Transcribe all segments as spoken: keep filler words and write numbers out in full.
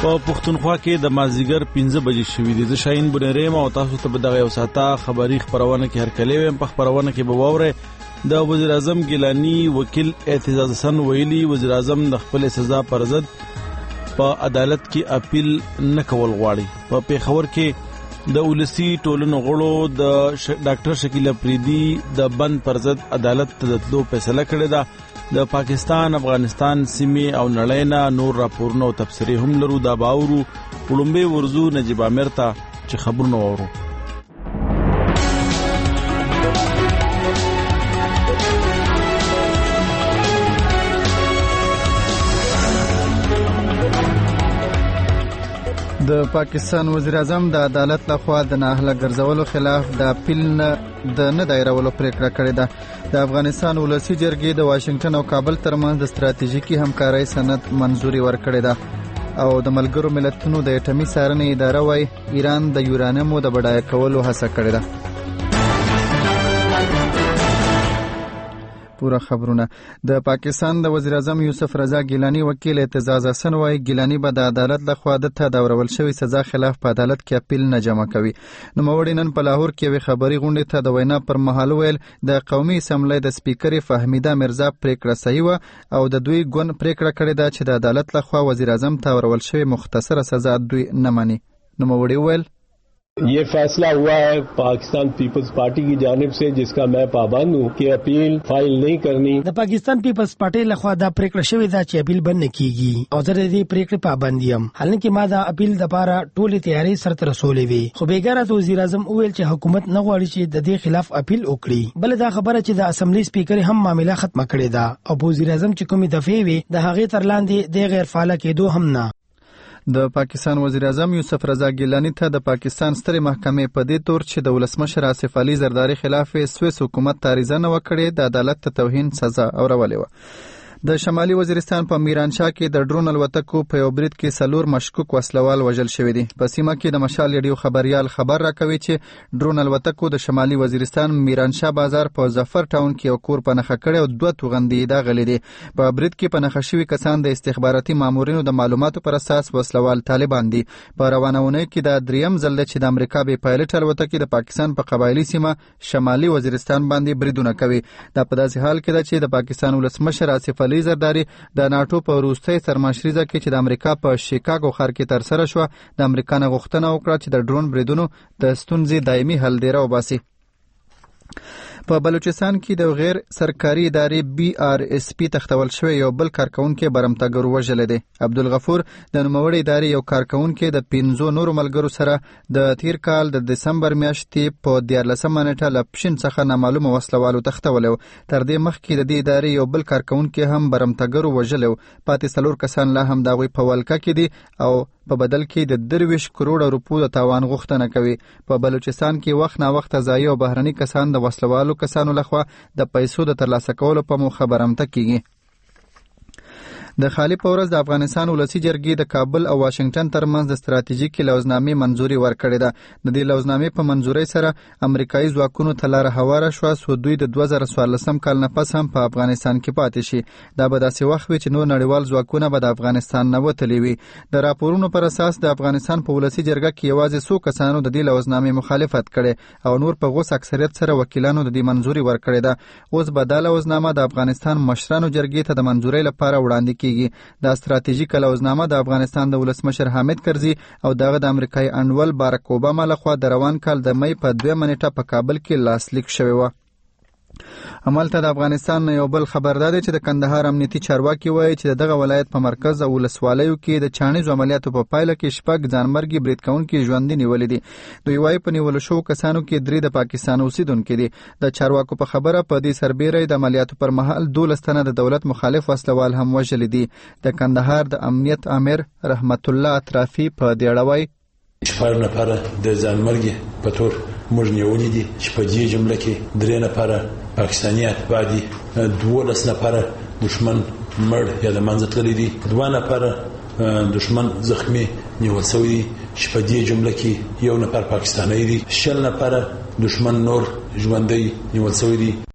په پښتونخوا کې د مازیګر پنځه بجې شوې دي. زه شاهین بنیریم او تاسو ته به دغه یو ساعته خبري خبرونه کې هرکلی ویم. په خبرونه کې به واورئ د وزیر اعظم ګیلانی وکیل اعتزاز حسن ویلي وزیر اعظم د خپل سزا پر ضد په عدالت کې اپیل نه کول غواړي. په پیښور کې د ولسی ټولنو غړو د ډاکټر شکیل افریدي د بند پر ضد عدالت ته د تلو فیصله کړې ده. د پاکستان، افغانستان سیمې او نړۍ نه نور راپورونه او تبصرې هم لرو. دا باورو وړومبې ورزو نجیب عامر ته چې خبرونه واورو. د پاکستان وزیر اعظم د عدالت لخوا د نااهله ګرځولو خلاف د اپیل نه د نه دایرولو پریکړه کړې ده. د افغانستان ولسی جرګې د واشنگټن او کابل ترمنځ د ستراتیژیکي همکارۍ سند منزوري ورکړې ده او د ملګرو ملتونو د اټومي څارنې اداره وايي ایران د یورانیمو د بډایه کولو هڅه کړې ده. پورا خبرونه. د پاکستان د وزیر اعظم یوسف رضا ګیلانی وکیل اعتزاز حسن وايي ګیلانی به د عدالت لخوا د ته د ورول شوی سزا خلاف په عدالت کې اپیل نه جمع کوي. نو موري نن په لاهور کې وی خبري غونډه ته د وینا پر مهال ویل د قومي اسمبلی د سپیکر فهمیده مرزا پریکړه صحیح و او د دوی ګون پریکړه کړې ده چې د عدالت لخوا وزیر اعظم ته ورول شوی مختصره سزا دوی نه مانی. نو موري ویل ये फैसला हुआ है पाकिस्तान पीपल्स पार्टी की जानिब से जिसका मैं पाबंद हूँ कि अपील फाइल नहीं करनी. د پاکستان پیپلز پارټي لخوا دا پریکړه شوې ده چې اپیل بند کیږي او زه د دې پریکړې پابند یم. حالانکه ما دا اپیل د لپاره ټولې تیاری سره رسولې وي خو بیګاره وزیر اعظم وویل چې حکومت نه غواړي چې د دې خلاف اپیل وکړي. بل دا خبره چې د اسمبلی سپیکر هم معاملې ختمه کړې ده او وزیر اعظم چې کومې دفعې وي د هغې تر لاندې د غیر فعال کېدو هم نه. د پاکستان وزیر اعظم یوسف رضا ګیلانی ته د پاکستان سترې محکمې په دې تور چې د ولسمشر آصف علي زرداری خلاف سویس حکومت تاریزه نه وکړي د عدالت ته توهین سزا اورولې و. د شمالي وزیرستان په میرانشاه کې د ډرون الوتکو په یو برید کې څلور مشکوک وسلوال وژل شوي دي. په سیمه کې د مشال ریډیو خبريال خبر راکوي چې ډرون الوتکو د شمالي وزیرستان میرانشاه بازار په ظفر ټاون کې یو کور په نښه کړی او دوه توغندي داغلي دي. په برید کې په نښه شوي کسان د استخباراتي مامورینو د معلوماتو پر اساس وسلوال طالبان دي. په روانونه کې د دریم ځل چې د امریکا به پایلټ الوتکې د پاکستان په قبایلی سیمه شمالي وزیرستان باندې بریدونه کوي. دا په داسې حال کې ده چې د پاکستان ولسمشر آصف علي زرداری د ناتو په وروستۍ سرمشریزه کې چې د امریکا په شیکاګو ښار کې ترسره شو د امریکا نه غوښتنه وکړه چې د ډرون بریدونو د ستونزې دایمي حل ډیره وباسي. په بلوچستان کې د غیر سرکاري ادارې بي آر اس پی تختول شوی یو بل کارکونکو برمتګر وژل دي. عبدالغفور د نوموړي ادارې یو کارکونکو د پنځو نورو ملګرو سره د تیر کال د دسمبر میاشتې په دیارلسمه نیټه له پښین څخه نامعلومه وسلوالو تختول. تر دې مخکې د دې ادارې یو بل کارکونکو هم برمتګر وژل. پاتې څلور کسان لا هم د هغوی په ولکه کې دي او په بدل کې د درویش کروڑ روپو د تاوان غوښتنه کوي. په بلوچستان کې وخت نا وخت ځایي او بهرني کسان د وسلوالو کسانو لخوا د پیسو د ترلاسه کولو په موخه برمته کیږي. د خالی په ورځ د افغانستان ولسی جرګې د کابل او واشنگټن ترمنځ د ستراتیژیکي لوزنامې منزوري ورکړې ده. د دې لوزنامې په منزورۍ سره امریکایي ځواکونو ته لاره هواره شوه څو دوی د دوه زره څوارلسم کال نه پس هم په افغانستان کې پاتې شي. دا به داسې وخت وي چې نور نړیوال ځواکونه به د افغانستان نه وتلي وي. د راپورونو پر اساس د افغانستان په ولسی جرګه کې یوازې څو کسانو د دې لوزنامې مخالفت کړي او نور په غوس اکثریت سره وکیلانو د دې منزوري ورکړې ده. اوس به دا لوزنامه د افغانستان مشرانو جرګې ته د منزورۍ لپاره وړاندې کیږي. دا ستراتیژیکه لوزنامه د افغانستان د ولسمشر حامد کرزي او دغه د امریکای انډول باراک اوباما لخوا د روان کال د مې په دویمه نیټه په کابل کې لاسلیک شوی و. همالته د افغانستان یو بل خبردار چې د کندهار امنیتي چارواکي وایي چې دغه ولایت په مرکز او ولسوالیو کې د چانیزو عملیاتو په پایله کې شپږ ځانمرګي برید کوونکي ژوندي نیولي دي. دوی وایي په نیولو شوو کسانو کې درې د پاکستان اوسیدونکي دي. د چارواکو په خبره په دې سربیره د عملیاتو پر مهال دولس تنه د دولت مخالف وسلوال هم وژلي دي. د کندهار د امنیت امیر رحمت الله اطرافي په دې اړه وایي شپږ نفره د ځانمرګي په تور موږ نیولي دي چې په دې جمله کې درې نفره پاکستاني اتباع دي، دولس نفره دشمن مړ یا د منځه تللي دي، دوه نفره دشمن زخمی نیول شوي دي چې په دې جمله کې یو نفر پاکستاني دي، شل نفره دشمن نور ژوندي نیول شوي دي.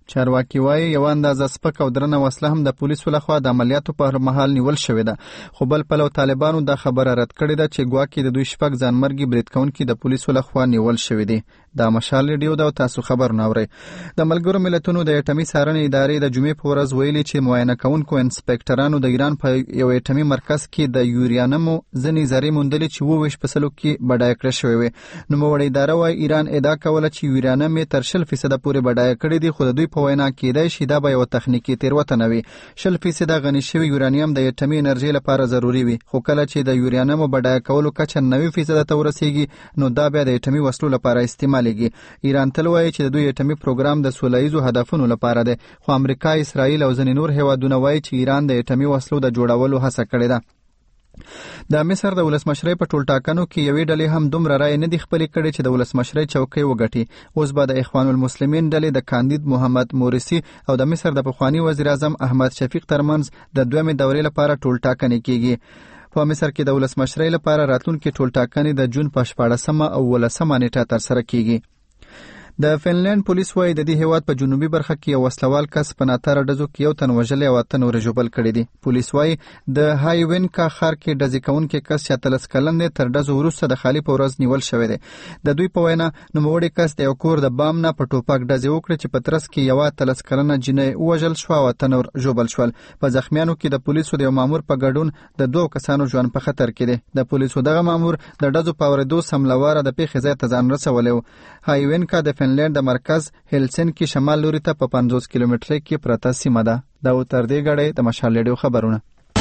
چارواکي وایي یو اندازه سپک او درنه وسله هم د پولیسو لخوا د عملیاتو پر مهال نیول شوې ده، خو بل پلو طالبانو دا خبره رد کړې ده چې ګواکې د دوی شپږ ځانمرګي برید کوونکي د پولیسو لخوا نیول شوي دي. دا مشال ریډیو ده او تاسو خبرونه اورئ. د ملګرو ملتونو د اټمي څارنې ادارې د جمعې په ورځ ویلي چې معاینه کوونکو انسپکټرانو د ایران په یو اټمي مرکز کې د یورانیمو ځینې ذرې موندلې چې اووه ویشت په سلو کې بډایه کړې شوې وې. نوموړې اداره وایي ایران ادعا کوله چې یورانیم یې تر شل فیصده پورې بډایه کړې دي، خو د دوی په وینا کېدای شي دا به یوه تخنیکي تېروتنه وي. شل فیصده غني شوي یورانیم د اټمي انرژۍ لپاره ضروري وي، خو کله چې د یورانیمو بډایه کولو کچه نوي فیصده ته ورسیږي نو دا بیا د اټمي وسلو لپاره استعمالیږي. ایران تل وایي چې د دوی اټمي پروګرام د سوله ییزو هدفونو لپاره دی، خو امریکا، اسرائیل او ځینې نور هیوادونه وایي چې ایران د اټمي وسلو د جوړولو هڅه کړې ده. د مصر د ولسمشرۍ په ټولټاکنو کې یوې ډلې هم دومره رایې نه دي خپلې کړې چې د ولسمشرۍ چوکۍ وګټي. اوس به د اخوان المسلمین ډلې د کاندید محمد مورسی او د مصر د پخواني وزیر اعظم احمد شفیق ترمنځ د دویمې دورې لپاره ټولټاکنې کیږي. په مصر کې د ولسمشرۍ لپاره راتلونکي ټولټاکنې د جون په شپاړسمه او ولسمه نیټه ترسره کیږي. د فنلند پولیس وایي د دې هیواد په جنوبي برخه کې یو وسلوال کس په ناتاره ډزو کې یو تن وژلی او اته نورې ژوبل کړي دي. پولیس وایي د هایوینکا ښار کې ډزې کوونکی کس چې اتلس کلن دی تر ډزو وروسته د خالي په ورځ نیول شوی دی. د دوی په وینا نوموړی کس د یو کور د بام نه په ټوپک ډزې وکړې چې په ترڅ کې یوه اتلس کلنه جینۍ ووژل شوه او اته نور ژوبل شول. په زخمیانو کې د پولیسو د یو مامور په ګډون د دوو کسانو ژوند په خطر کې دی. د پولیسو دغه مامور د ډزو په اورېدو سملواره د پیښې ځای ته ځان رسولی و. هایوینکا د فنلند د مرکز هلسنکی شمال لوري ته په پنځوس کیلومترۍ کې پرته سیمه ده. دا و تر دې غړې د مشال ریډیو خبرونه.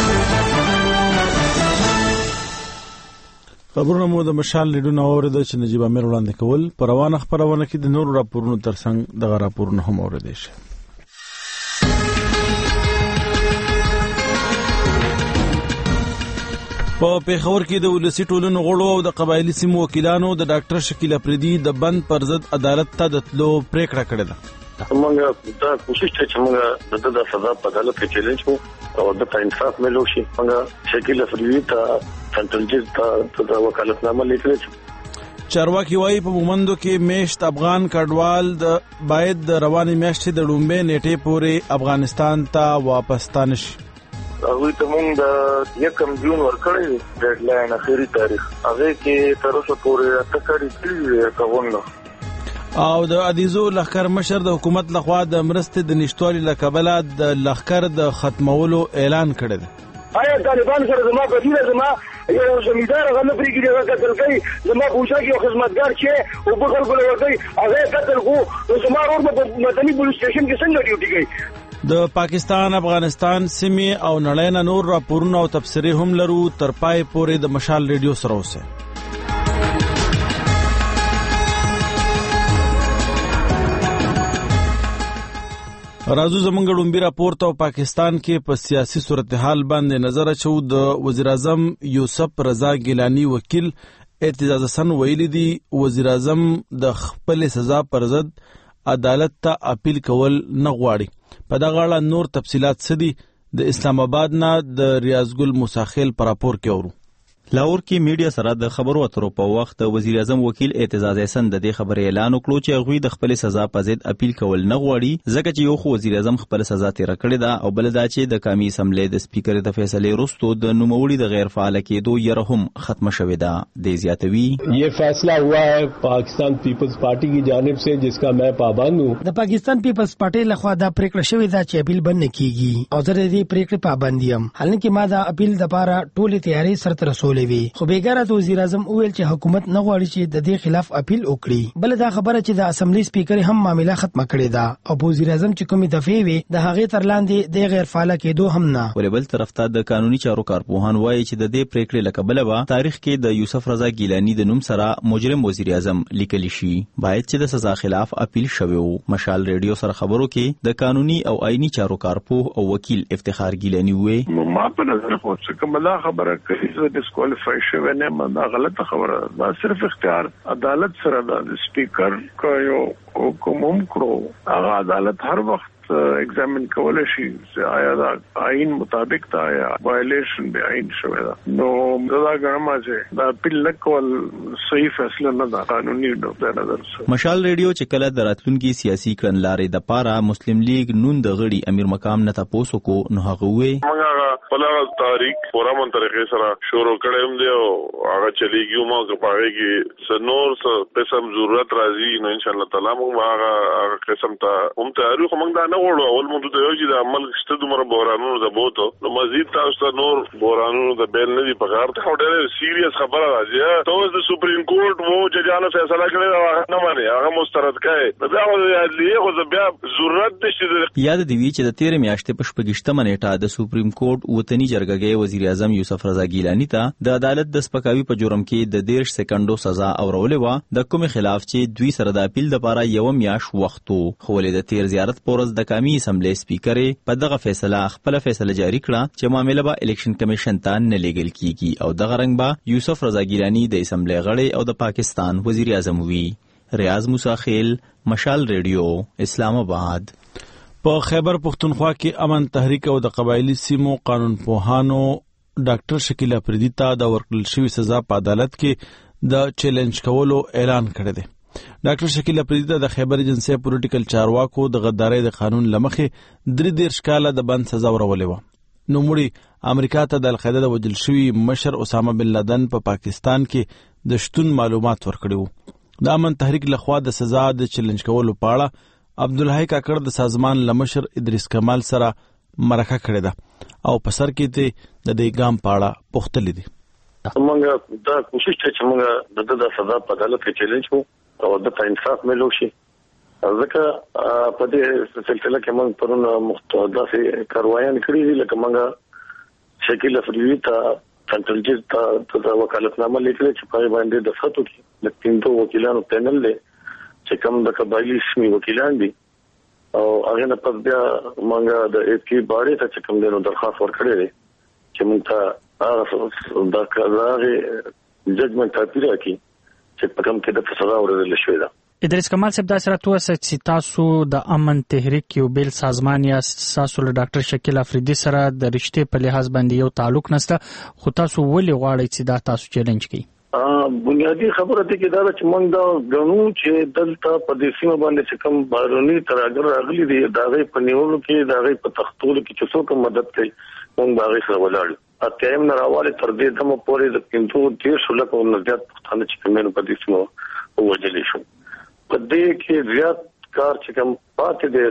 خبرونه مو د مشال ریډیو نو اوریدل چې نجیب امیر وړاندې کول. په روانه خبرونه کې د نورو راپورونو ترڅنګ دغه راپورونه هم اوریدل شي. په پیښور کې د ولسی ټولنو غړو او د قبایلی سیمو وکیلانو د ډاکټر شکیل افریدي د بند پر ضد عدالت ته د تلو پریکړه کړې ده. موږ دا کوشش کوي چې موږ د د سزا په عدالت کې چیلنج کوو او د انصاف ملو شي. موږ شکیل افریدي ته سنټرل جج ته د وکالتنامه لیکلې. چارواکي وایي په مومندو کې میشت افغان کډوال د باید د رواني میاشتې د لومبې نیټې پورې افغانستان ته واپس ستانه شي. وی ته مونږ د یکم جون ورکړی ډیډ لاین اخیری تاریخ هغه کې تر اوسه پورې تکړی کړی کاونه. او د ادیزو لخر مشر د حکومت لخوا د مرستې د نشټوالي لکبله د لخر د ختمولو اعلان کړی دی. آیا طالبان سره زما بدیله زما یو زمیندار هغه نه پریږدي هغه قتل کوي، زما بوشا کې یو خدمتګار چې او په خلکو ورګي هغه قتل کو زما ورور په مدني پولیس سټیشن کې څنګه ډیوټي کوي. د پاکستان، افغانستان سیمې او نړۍ نه نور راپورونه او تبصرې هم لرو. تر پای پورې د مشال ریډیو سره اوسئ. راځو زمونږ لومبي راپور ته. پاکستان کې په سیاسي صورتحال باندې نظر اچو. د وزیر اعظم یوسف رضا ګیلانی وکیل اعتزاز حسن ویلي دی وزیر اعظم د خپل سزا پر ضد عدالت ته اپیل کول نه غواړي. په دغه اړه نور تفصيلات څه دي؟ د اسلام آباد نه د ریاض ګل مساخیل پر راپور کې اورو. لاهور کې میډیا سره د خبرو اترو په وخت وزیر اعظم وکیل اعتزاز حسن د دې خبرې اعلان وکړو چې هغوی د خپل سزا په ضد اپیل کول نه غواړي، ځکه چې یو خو وزیر اعظم خپل سزا تیر کړې ده او بل دا چې د قومي اسمبلی د سپیکر د فیصلې وروسته د نوموړي د غیر فعال کېدو یره هم ختم شوې ده. د زیاتوي یہ فیصلہ ہوا ہے پاکستان پیپلز پارٹی کی جانب سے جس کا میں پابند ہوں. د پاکستان پیپلز پارټي لخوا دا پریکړه شوې ده چې اپیل بند کیږي او زه د دې پریکړې پابند یم. حالانکه ما دا اپیل د پاره ټولې تیاری سره رسولې وي، خو بیګر وزیر اعظم ویل چې حکومت نه غواړي چې د دې خلاف اپیل وکړي. بل دا خبره چې د اسمبلی سپیکر هم معاملې ختمه کړې ده او وزیر اعظم چې کومې دفعې وي د هغې تر لاندې د غیر فعال کېدو هم نه. ولې بل طرف ته د قانوني چارو کارپوهان وایي چې د دې پریکړې لکبله به تاریخ کې د یوسف رضا ګیلانی د نوم سره مجرم وزیر اعظم لیکل شي. باید چې د سزا خلاف اپیل شوی وو. مشال ریډیو سره خبرو کې د قانوني او آئینی چارو کارپوه او وکیل افتخار ګیلانی وې ما په نظر پوه کوم دا خبره کوي چې ډیسکوالیفای شوی نه ما غلطه خبره دا صرف اختیار عدالت سره د سپیکر کو یو حکم هم کړو. هغه عدالت هر وخت ایگزامین کول شي آیا دا آئین مطابق دا یا وایلیشن دی آئین شوی دا نو دا ګرما چې دا اپیل نکول صحیح فیصله نه ده قانوني د نظر سره. مشال ریډیو چې کله د راتلونکي سیاسي کړنلارې د پاره مسلم لیگ نون د غړي امیر مقام نه تاسو کو نو هغه وې موږ په تاریخ پورا من طریقې سره شروع کړم دی او هغه چلیږي مو که پاره کې سنور څه قسم ضرورت راځي نو ان شاء الله تعالی موږ هغه قسم ته هم تاریخ موږ دا نه وړو اول موږ ته یو چې د عمل ست دومره بورانونو د بوته نو مزید تاسو ته نور بورانونو د بیل نه دی په کار ته ډېر سیریس خبره راځي ته د سپریم کورټ وو چې جانو فیصله کړی هغه نه مانی هغه مسترد کړي دا د عدلیه خو بیا ضرورت نشته. یاد دی وی چې د تیر میاشتې په شپږشتمه نیټه د سپریم کورټ وطني جرګه وزیر اعظم یوسف رضا ګیلانی ته د عدالت د سپکاوي په جرم کې د دیرش سکندو سزا اورولې و د کوم خلاف چې دوی سره د اپیل لپاره یو میاش وختو خو له د تیر زیارت پورز د قومي اسمبلی سپیکر په دغه فیصله خپل فیصله جاری کړه چې معاملې به الیکشن کمیشن ته نه لیږل کیږي او دغه رنګ به یوسف رضا ګیلانی د اسمبلی غړی او د پاکستان وزیر اعظم وي. ریاض موسی خیل، مشال ریډیو، اسلام آباد. په خیبر پختونخوا کې امن تحریک او د قبایلی سیمو قانون پوهانو ډاکټر شکیل افریدی ته د ورکړل شوی سزا په عدالت کې د چیلنج کولو اعلان کړی دی. ډاکټر شکیل افریدی ته د خیبر ایجنسی پولیټیکل چارواکو د غدارۍ د قانون لمخې درې دیرش کاله د بند سزا ورولې وه. نو مړي امریکا ته د القاعده د وژل شوي مشر اسامه بن لادن په پا پاکستان کې د شتون معلومات ورکړي وو. د امن تحریک لخوا د سزا د چیلنج کولو په اړه عبدالحی کاکړ د سازمان لمشر ادریس کمال سره مرکه کړې ده او په سر کې ته د دې ګام په اړه پوښتلې دي. موږ دا کوشش ته چې موږ د د سزا په عدالت کې چیلنج وو او د انصاف ملو شي ځکه په دې سلسله کې موږ پرونه مختلف کاروایان کړې دي لکه موږ شکیل افریدی ته سنټرل جج ته د وکالتنامه لیکل چې په باندې د فتو کې د پینځو وکیلانو پینل له چې کوم د قبایلی سیمې وکیلان دي او هغه نه پد بیا مونږه د اې پی باندې ته کوم دینو درخواست ورکړې دي چې موږ ته هغه د قضاوی ججمنټ تعبیر کی چې په کوم کې د سزا ورکړل شوې ده. ادریس کمال صاحب دا سره توسه چې تاسو د امن تحریک یو بیل سازمان یا تاسو له ډاکټر شکیل افریدی سره د رشتې په لحاظ باندې یو تعلق نشته خو تاسو ولې غواړئ چې دا تاسو چیلنج کړئ؟ بنیادی خبره ده کې دا چې موږ دا غنو چې دلته په دې سیمه باندې چې کوم بارونی تراګر راغلي دي دا غي په نیولو کې دا غي په تختولو کې چې څوک مدد کوي موږ باغې سره ولاړو. اتیم نه راواله تر دې دمو پورې د پینځو دیرش لکه نزدیات پښتانه چې کومه په دې سیمه وجلې شو. په دې کې زیات کار چې کوم پاتې دی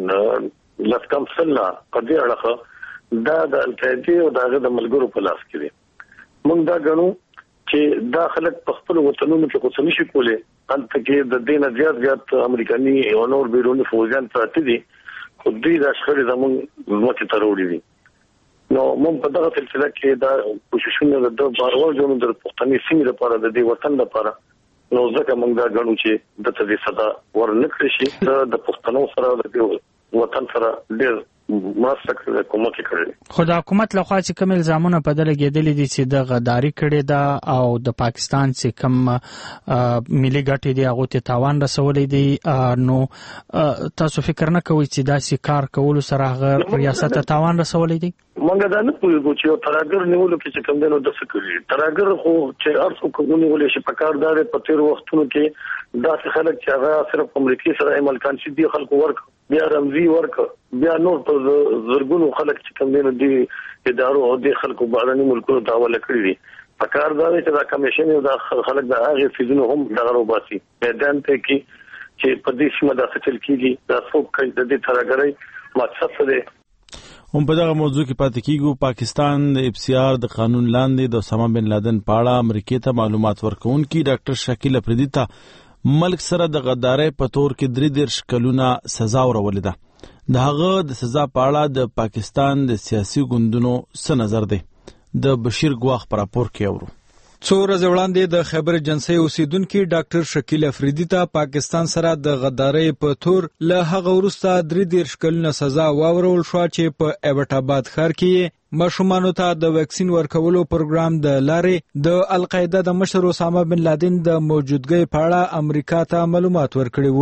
د لفکم سلا په دې اړه دا د القاعده او دغه د ملګرو په لاس کې دي. موږ دا غنو چې دا خلک په خپل وطنونو کې کوڅه نشي کولای انته کې د دینه زیات زیات امریکایي او نور بیرونی فوجان پراته دي خو دې د اشخاص زموږ موږ ته وروړي دي. نو موږ په دغه سلسله کې دا کوششونه د بارور جوړو د پښتني سیمې لپاره د دې وطن لپاره نو ځکه موږ دا غنو چې د تدې صدا ورنکړي شي د پښتنو سره د وطن سره ډېر ماسکه کومک کړی. خو د حکومت لخوا چې کوم الزامونه په دله کېدلې دي چې د غداري کړي ده او د پاکستان چې کوم ملي ګټې دي هغه ته تاوان رسولې دي نو تاسو فکر نه کوئ چې دا سکار کول سره هغه ریاست ته تاوان رسولې دي؟ موږ دا نه پوهیږو چې تراګر نیولو کې چې کوم دنو د فکرې تراګر خو چې ارڅو کوونی ولې شي په کار دار په تیر وختونو کې دا خلک چې هغه صرف امریکای سره عمل کان شي دي خلکو ورک بیا رمزي ورک بیا نور په زرګونو خلک چې کوم دنو دي ادارو او د خلکو بارني ملکونو ته حواله کړی دي په کار دار چې دا کمیشن او دا خلک د هغه فیزونو هم دغه وباسي میدان ته کې چې په دې سیمه د خچل کېږي دا څوک کوي د دې تراګرۍ مقصد څه دی. هم په دغه موضوع کې پاتې کیږو. پاکستان د اف سی آر د قانون لاندې د اسامه بن لادن په اړه امریکا ته معلومات ورکوونکي ډاکټر شکیل افریدی ته ملک سره د غدارۍ په تور کې درې دیرش کلونه سزا ورولې ده. د هغه د سزا په اړه د پاکستان د سیاسي ګوندونو څه نظر دی؟ د بشیر ګواخ پر راپور کې اورو. څو ورځې وړاندې د خیبر ایجنسی اوسیدونکو ډاکټر شکیل افریدی ته پاکستان سره د غدارۍ په تور له هغه وروسته درې دیرش کلونه سزا واورول شو چې په ایبټ آباد ښار کې ماشومانو ته د ویکسین ورکولو پروګرام د لارې د القاعده د مشر اسامه بن لادن د موجودګۍ په اړه امریکا ته معلومات ورکړي وو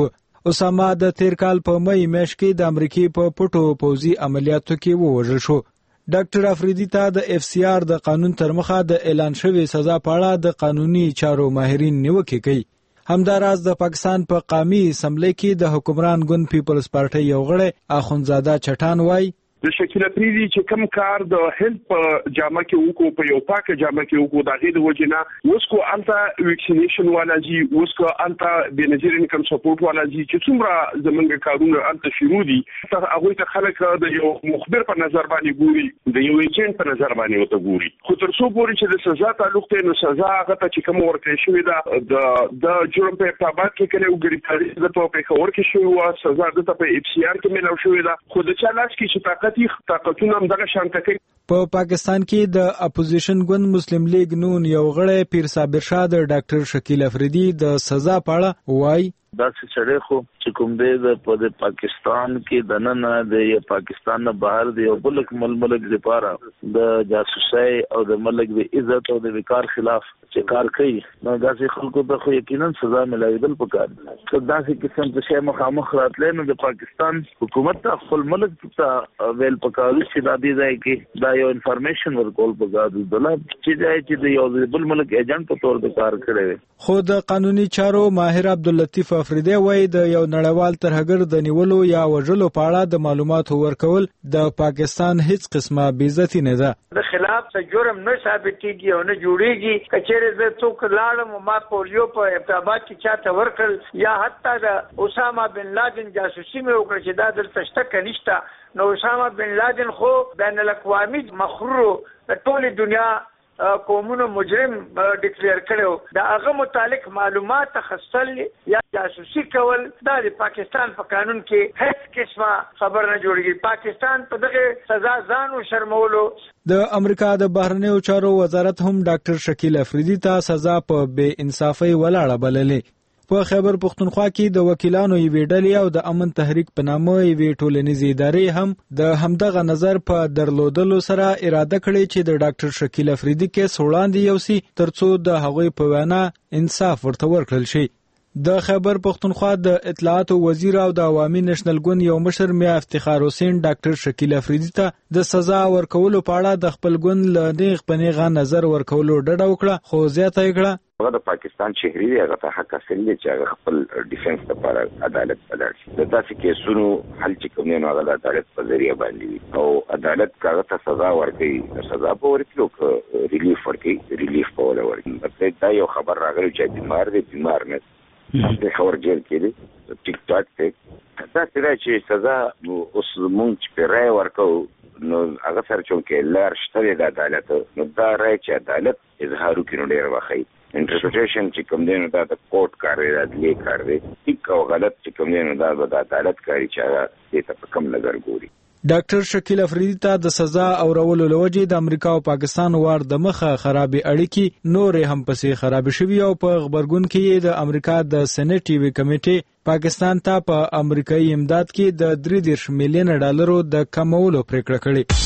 اسامه د تیر کال په مې میاشت کې د امریکای په پټو پوځي عملیاتو کې ووژل شو. ډاکټر افریدي ته د اف سی آر د قانون تر مخه د اعلان شوی سزا په اړه د قانوني چارو ماهرین نیوکه کوي. همداراز د پاکستان په قومي اسمبلی کې د حکمران ګوند پیپلز پارټي یو غړی اخونزاده چټان وایي د شکیل افریدي چې کوم کار د هیلث په جامه کې وکړو په یو پاکه جامه کې وکړو د هغې د وجې نه اوس کو الته ویکسینیشن والا جي اوس کو الته بنظیر انکم سپورټ والا جي چې څومره زمونږ کارونه الته شروع دي هغوی ته خلک د یو مخبر په نظر باندې ګوري د یو ایجنټ په نظر باندې ورته ګوري. خو تر څو پورې چې د سزا تعلق دی نو سزا هغه ته چې کوم ورکړی شوې ده د د جرم په ارتباط کې کله یو ګرفتاري د په پېښور کې شوې وه سزا دته په اف سی آر کې میلاو شوې ده. خو د چا لاس کې چې طاقت طاقتونه هم دغه شان کوي. په پاکستان کې د اپوزیشن ګوند مسلم لیگ نون یو غړی پیر صابر شاه د ډاکټر شکیل افریدي د سزا په اړه وایي دا چې خو چې کوم دی د پاکستان کې د نن د پاکستان نه بهر دی او بل کوم ملک لپاره د جاسوسۍ او د ملک د عزت او د وقار خلاف چې کار کوي نو داسې خلکو ته خو یقینا سزا ملایدل پکار دي. داسې قسم څه مخامخ راتلې نو د پاکستان حکومت ته خپل ملک ته ویل پکاري چې دا دی چې دا یو انفارمیشن ورکول پکار دی دله چې دا چې د یو بل ملک ایجنټ په تور د کار کوي. خو د قانوني چارو ماهر عبداللطیف افریدی وایي د یو نړیوال ترهګر د نیولو یا وژلو په اړه د معلوماتو ورکول د پاکستان هیڅ قسمه بې عزتي نه ده. د خلاف څه جرم نه ثابتېږي او نه جوړېږي. کچېرې زه څوک لاړم ما پولیو په ابتابات کې چاته ورکړل یا حتی د اسامه بن لادن جاسوسي مې وکړه چې دا دلته شته که نشته نو اسامه بن لادن خو بین الاقوامي مخرو د ټولې دنیا قومونو مجرم ډیکلیئر کړو د هغه متعلق معلومات خصل یا جاسوسي کول دا د پاکستان په قانون کې هیڅ قسمه خبر نه جوړیږي. پاکستان په دغه سزا ځان شرمولو. د امریکا د بهرنیو چارو وزارت هم ډاکټر شکیل افریدي ته سزا په بې انصافۍ ولاړه بللې. په خیبر پختونخوا کې د وکیلانو یوې ډلې او د امن تحریک په نامه یوې ټولنیزې ادارې هم د همدغه نظر په درلودلو سره اراده کړې چې د ډاکټر شکیل افریدي کیس وړاندې یوسي ترڅو د هغوی په وینا انصاف ورته ورکړل شي. د خیبر پختونخوا د اطلاعاتو وزیر او د عوامي نېشنل ګوند یو مشر میا افتخار حسین ډاکټر شکیل افریدي ته د سزا ورکولو په اړه د خپل ګوند له نیغ په نیغه نظر ورکولو ډډه وکړه خو زیاته یې کړه هغه د پاکستان شهري دی هغه ته حق حاصل دی چې هغه خپل ډیفنس لپاره عدالت ولاړ شي. د داسې کیسونو حل چې کوم نه هغه د عدالت په ذریعہ باندې او عدالت هغه ته سزا ورکړي سزا به ورکړي ریلیف ورکړي ریلیف په ولا ورکړي. دا یو خبر راغلی چې بیمار دی بیمار نه د خبر جیل کې دی ټیک ټاک ته دا څه چې سزا اوس مونږ په رای ورکو نو هغه سره چې لار شته د عدالت نو دا رای چې عدالت اظهار وکړي ډیر وخی انټرپریټیشن چې کوم دی نو دا د کوर्ट کار دی د عدلیې کار دی ټیک او غلط چې کوم دی نو دا د عدالت کاری چې هغه دې ته په کوم نظر ګوري. ډاکټر شکیل افریدي ته د سزا او رولو لوجې د امریکا او پاکستان وار د مخه خرابې اړیکې نورې هم پسې خراب شوي او په خبرګون کې د امریکا د سېنیټ یوې کمیټې پاکستان ته په امریکایي امداد کې د درې دېرش میلیونه ډالرو د کمولو پریکړه کړې.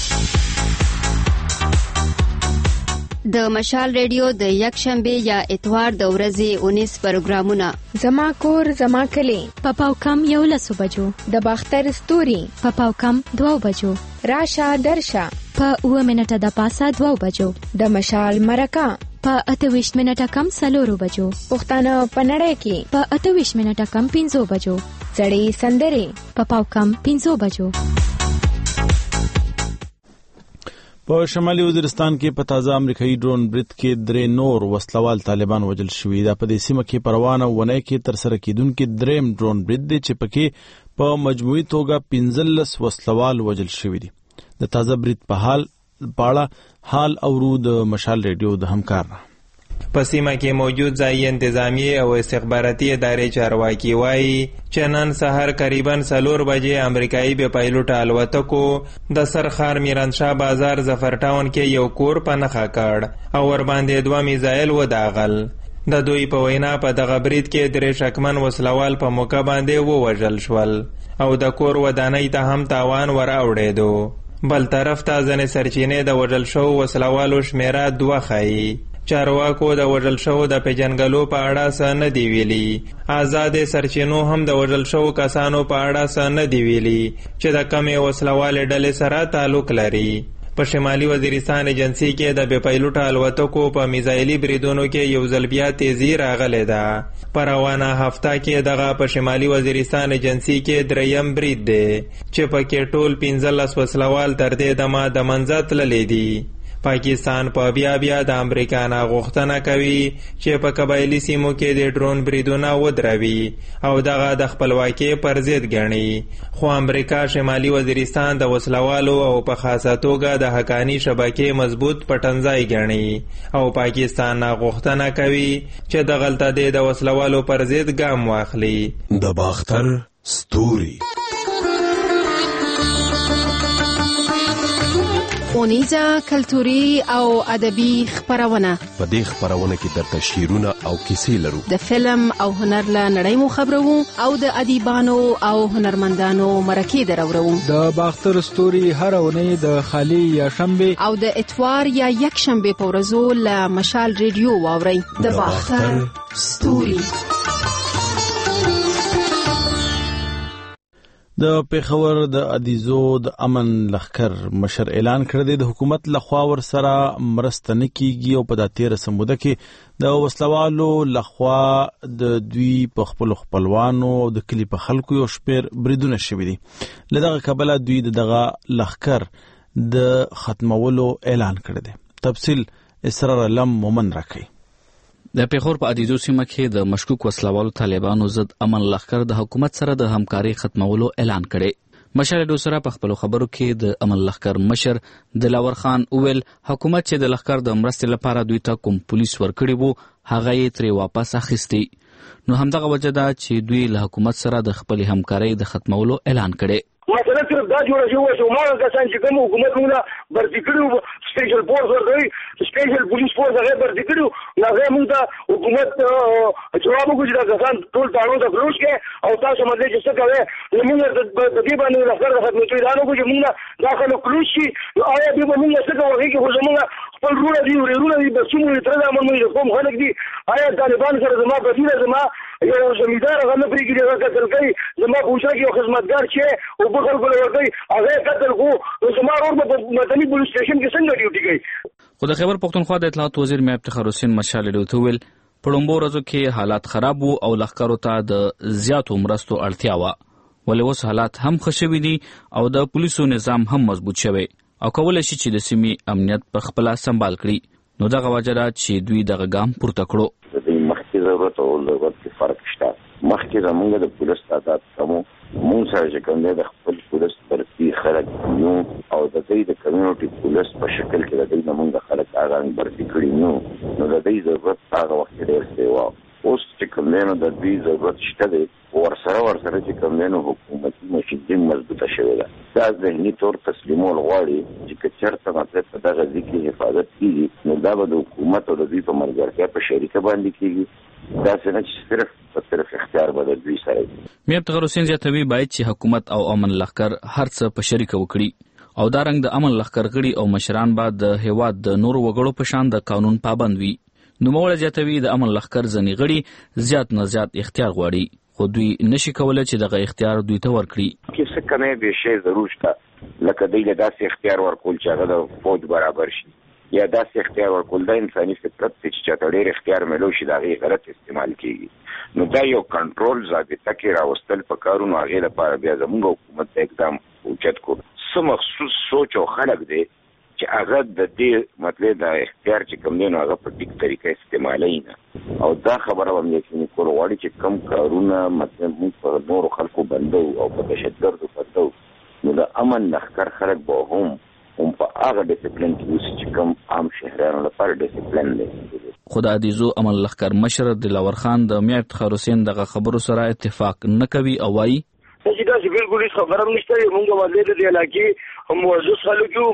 د مشال ریډیو د یک شنبه یا اتوار د ورځې اونیس پروګرامونه زما کور زما کلی پپاو کم یو لسو بجو د باختر ستوري پپاو کم دوو بجو راشه درشه په اوه منټه د پاسه دوو بجو د مشال مرکه په اته ویشت منټه کم سلورو بجو پښتانه په نړۍ کې په اته ویشت منټه کم پنځو بجو سړی سندرې پپاو کم پنځو بجو. په شمالي وزیرستان کې په تازه امریکایي ډرون برید کې درې نور وسلوال طالبان وژل شوي. دا په دې سیمه کې په روانه ونې کې ترسره کیدونکي دریم ډرون برید دی چې پکې په مجموعي توګه پنځلس وسلوال وژل شوي دي. د تازه برید په حال پاړه حال اورو د مشال ریډیو د همکار نه. په سیمه کې موجود ځایي انتظامی او استخباراتي ادارې چارواکي وایي چې نن سهار قریبا څلور بجې امریکایي بې پایلوټه الوتکو د سرخار میرانشاه بازار ظفر ټاون کې یو کور په نښه کړ او ورباندې دوه میزایل وداغل. د دوی په وینا په دغه برید کې درې شکمن وسلوال په موقع باندې ووژل شول او د کور ودانۍ ته هم تاوان ور اوړېدو. بل طرف ته ځینې سرچینې د وژل شوو وسلوالو شمیره دوه ښیي. چارواکو د وژل شو د پیژنګلو په اړه څه نه دی ویلي. آزاد سرچینو هم د وژل شو کسانو په اړه څه نه دی ویلي چې د کمې وسلوالې ډلې سره تعلق لري. په شمالي وزیرستان ایجنسی کې د بې پیلوټه الوتکو په میزایلي بریدونو کې یو ځل بیا تیزی راغلی ده. په روانه هفته کې دغه په شمالي وزیرستان ایجنسی کې دریم برید دی چې پکې ټول پنځلس وسلوال تر دې دمه د منځه تللی دي. پاکستان په بیا بیا د امریکا نه غوښتنه کوي چې په قبایلي سیمو کې د ډرون بریدونه ودروي او دغه د خپلواکۍ پر ضد ګڼي. خو امریکا شمالي وزیرستان د وسلوالو او په خاصه توګه د حقاني شبکې مضبوط پټنځای ګڼي او پاکستان نه غوښتنه کوي چې دغلته د وسلوالو پر ضد ګام واخلي. د باختر ستوري اونیزه کلتوري او ادبي خبرونه. په دې خبرونه کې درته شعرونه او کیسې لرو. د فلم او هنر له نړۍ مو خبرو او د ادیبانو او هنرمندانو مرکې درورو. د باختر ستوري هر اونۍ د خالی یا شنبه او د اتوار یا یک شنبه په ورځو له مشال ریډیو واورئ. د باختر ستوري. د پیښور د ادیزو د امن لخر مشر اعلان کړی د حکومت لخوا ور سره مرسته نه کیږي او په داتې رسموده کې د وسلوالو لخوا د دوی په خپل خپلوانو او د کلی په خلکو یو شپیر بریدونه شوي دي. لدغه کبله دوی دغه لخر د ختمولو اعلان کړی دی. تفصیل اسرار علم مومن راکړي. د پیښور په ادیزو سیمه کې د مشکوک وسلوالو طالبانو ضد امن لښکر د حکومت سره د همکاري ختمولو اعلان کړی. مشر ډوسره په خپل خبرو کې د امن لښکر مشر دلاور خان اویل حکومت چې د لښکر د مرستې لپاره دوی ته کوم پولیس ورکړي وو هغه یې ترې واپس اخیستی. نو همدغه وجه ده چې دوی له حکومت سره د خپل همکاري د ختمولو اعلان کړی. مثلا صرف دا جوړه شوې چې ما کسان چې کوم حکومت موږ برتي کړو سپیشل فورس ورته سپیشل پولیس فورس هغه برتي کړو نه موږ ته حکومت جواب وکړي دا کسان ټول تاړو د فروش کې او تاسو مده چې څه کوي موږ د دې باندې راځره خدمت دا نه کوي موږ داخله کلوش شي آیا دې موږ څه کوي چې موږ خپل رونه دی ورونه دی بچو تر دا موږ کوم خلک دي آیا طالبان سره زما بدیله زما یو زمیدار هغه نه پریږي دا قتل کوي زما پوښتنه کې یو خدمتګار چې او په خلکو ورګي هغه قتل کو زما ورور په مدني پولیس سټیشن کې څنګه ډیوټي کوي. خو د خیبر پختونخوا د اطلاعات وزیر میاں افتخار حسین مشال ډوتویل په لومبو ورځو کې حالات خراب وو او لښکرو ته د زیاتو مرستو اړتیا وه ولې اوس حالات هم ښه شوي دي او د پولیسو نظام هم مضبوط شوی او کولی شي چې د سیمې امنیت په خپله سمبال کړي. نو دغه وجه ده چې دوی دغه ګام پورته کړو. ضرورت او ضرورت کې فرق شته. مخکې زمونږ د پولیس تعداد کمو مونږ سره چې کوم دی د خپل پولیس برتي خلک نو او د دوی د کمیونټي پولیس په شکل کې د دوی زمونږ د خلک هغه برتي کړي نو نو د دوی ضرورت هغه وخت ډېر دی. اوس چې کوم دی نو د دوی ضرورت شته دی ورسره ورسره چې کوم دی نو حکومتي مشدي مضبوطه شوې ده. دا ذهني طور تسلیمول غواړي چې که چېرته مطلب په دغه ځای کې حفاظت کېږي نو دا به د حکومت او د دوی په ملګرتیا په شریکه باندې کېږي. دا څنګه چې صرف په صرف اختیار به د دوی سره وي. میاں افتخار حسین زیاتوي باید چې حکومت او امن لښکر هر څه په شریکه وکړي او دا رنګ د امن لښکر غړي او مشران به د هیواد د نورو وګړو په شان د قانون پابند وي. نوموړی زیاتوي د امن لښکر ځینې غړي زیات نه زیات اختیار غواړي خو دوی نشي کولی چې دغه اختیار دوی ته ورکړي. کې څه کمې بیشې ضرور شته لکه دوی له داسې اختیار ورکول چې هغه د فوج برابر شي یا داسې اختیار ورکول دا انساني فطرت دی چې چاته ډېر اختیار ملو شي د هغې غلط استعمال کېږي. نو دا یو کنټرول ضابطه کې راوستل پکارو نو هغې لپاره بیا زموږ حکومت د اقدام اوچت کړو. څه مخصوص سوچ او خلک دی چې هغه د دې مطلب د اختیار چې کوم دی نو هغه په ټیک طریقه استعمالوي نه او دا خبره هم یقیني کول غواړي چې کم کارونه مطلب موږ په نورو خلکو بندو او په دهشتګردو بندو نو د امن لښکر خلک به هم هم په هغه ډیسپلین کې اوسي چې کوم عام شهریانو لپاره ډیسپلین دی. خو د ادیزو امن لښکر مشر دلاور خان د میاں افتخار حسین دغه خبرو سره اتفاق نه کوي او وایي چې دا چې بالکل هیڅ خبره هم نشته. مونږ ولې د دې علاقې معزز خلک یو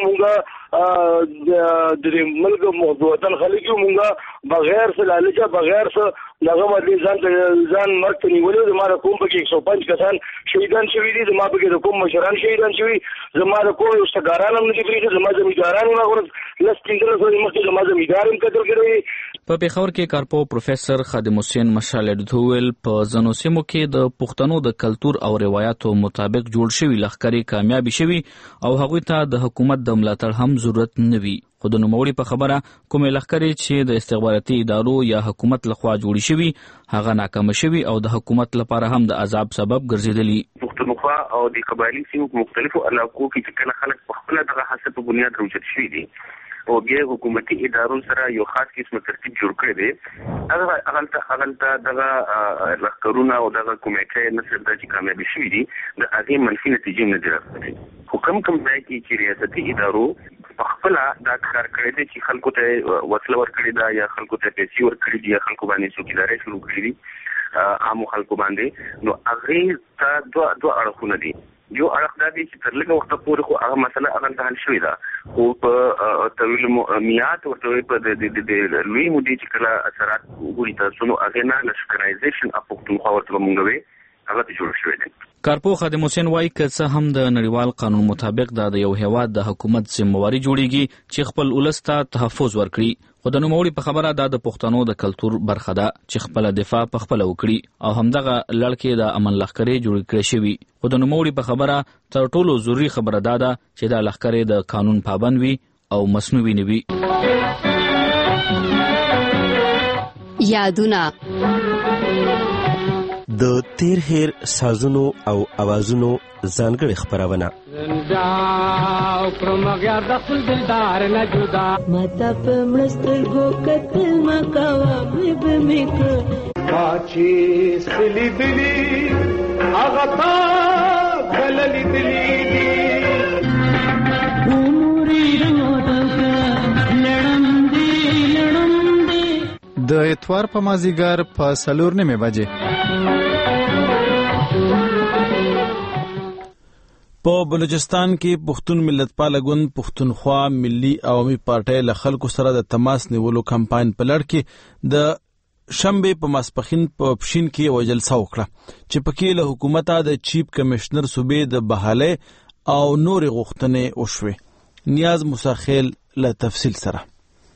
مونږ د ملک وطن خلک یو مونږ بغیر څه لالچه بغیر څه دغه باندې ځان ځان مرګ نیولې زما د کوم پکې ایک سو پنځه کسان شهیدان شوي دي زما پکې د کوم مشران شهیدان شوي زما د کوم استګاران هم نه دي زما زمینداران نه غوړ لس پنځه ورځې مخکې زما زمیندار هم قتل کړی. په پیښور کې کارپو پروفیسور خادم حسین مشال ډوول په ځنو سیمو کې د پښتنو د کلتور او روایتو مطابق جوړ شوی لښکرې کامیابی شوی او هغوی ته د حکومت د ملاتړ هم ضرورت نه وي. خو د نوموړي په خبره کومې لښکرې چې د استخباراتي ادارو یا حکومت لخوا جوړې شوي هغه ناکامه شوي او د حکومت لپاره هم د عذاب سبب ګرځېدلي. پښتونخوا او د قبایلي سیمو په مختلفو علاقو کې چې کله خلک په خپله دغه حسب په بنیاد روجت شوي دي او بیا حکومتي ادارو سره یو خاص قسم ترتیب جوړ کړی دی هغه هغه هغه دغه لښکرونه او دغه کومېټې نسل د چې کامیابي شوي دي د هغې منفي نتیجې نه دي راغلي. خو کوم کوم ځای کې چې ریاستي ادارو په خپله دا کار کړی دی چې خلکو ته وسله ورکړې ده یا خلکو ته پیسې ورکړي دي یا خلکو باندې څوکیدارۍ شروع کړي دي عامو خلکو باندې نو هغې ته دوه دوه اړخونه دي. یو اړخ دا دی چې تر لږه وخته پورې خو هغه مسله هغه حل شوې ده خو په طویل میعاد ورته په د لوی مودې چې کله اثرات وګوري تاسو نو هغې نه لشکرایزیشن اف پښتونخوا ورته به مونږ وی هغه ته جوړ شوی دی. کارپو خادم حسین وایي که څه هم د نړیوال قانون مطابق دا د یو هیواد د حکومت ذمہواري جوړیږي چې خپل ولس ته تحفظ ورکړي خو د نوموړي په خبره دا د پښتنو د کلتور برخه ده چې خپل دفاع په خپل وکړي او همدغه لړکې د امن لښکرې جوړ کړي شوی. خو د نوموړي په خبره تر ټولو ضروري خبره دا ده چې دا لښکرې د قانون پابند وي او مصنوعي نه وي. یادونه د تیر هیر سازونو او اوازونو ځانګړي خبرونه زنده کړم غیار د خپل دلدار نه جدا ماته په مړستر گو کتل مکوا مې به میک پاچی سلی دلی هغه تا بللی دلی دی عمرې روته لړم دی لړم دی. د اتوار په مازیګر په څلور نیمې بجې په بلوچستان کې پښتون ملتپاله ګوند پښتونخوا ملي عوامي پارټۍ له خلکو سره د تماس نیولو کمپاین په لړ کې د شنبې په ماسپښین په پښین کې یوه جلسه وکړه چې پکې له حکومته د چیف کمشنر صوبې د بحالۍ او نورې غوښتنې وشوې. نیاز موسی خیل له تفصیل سره.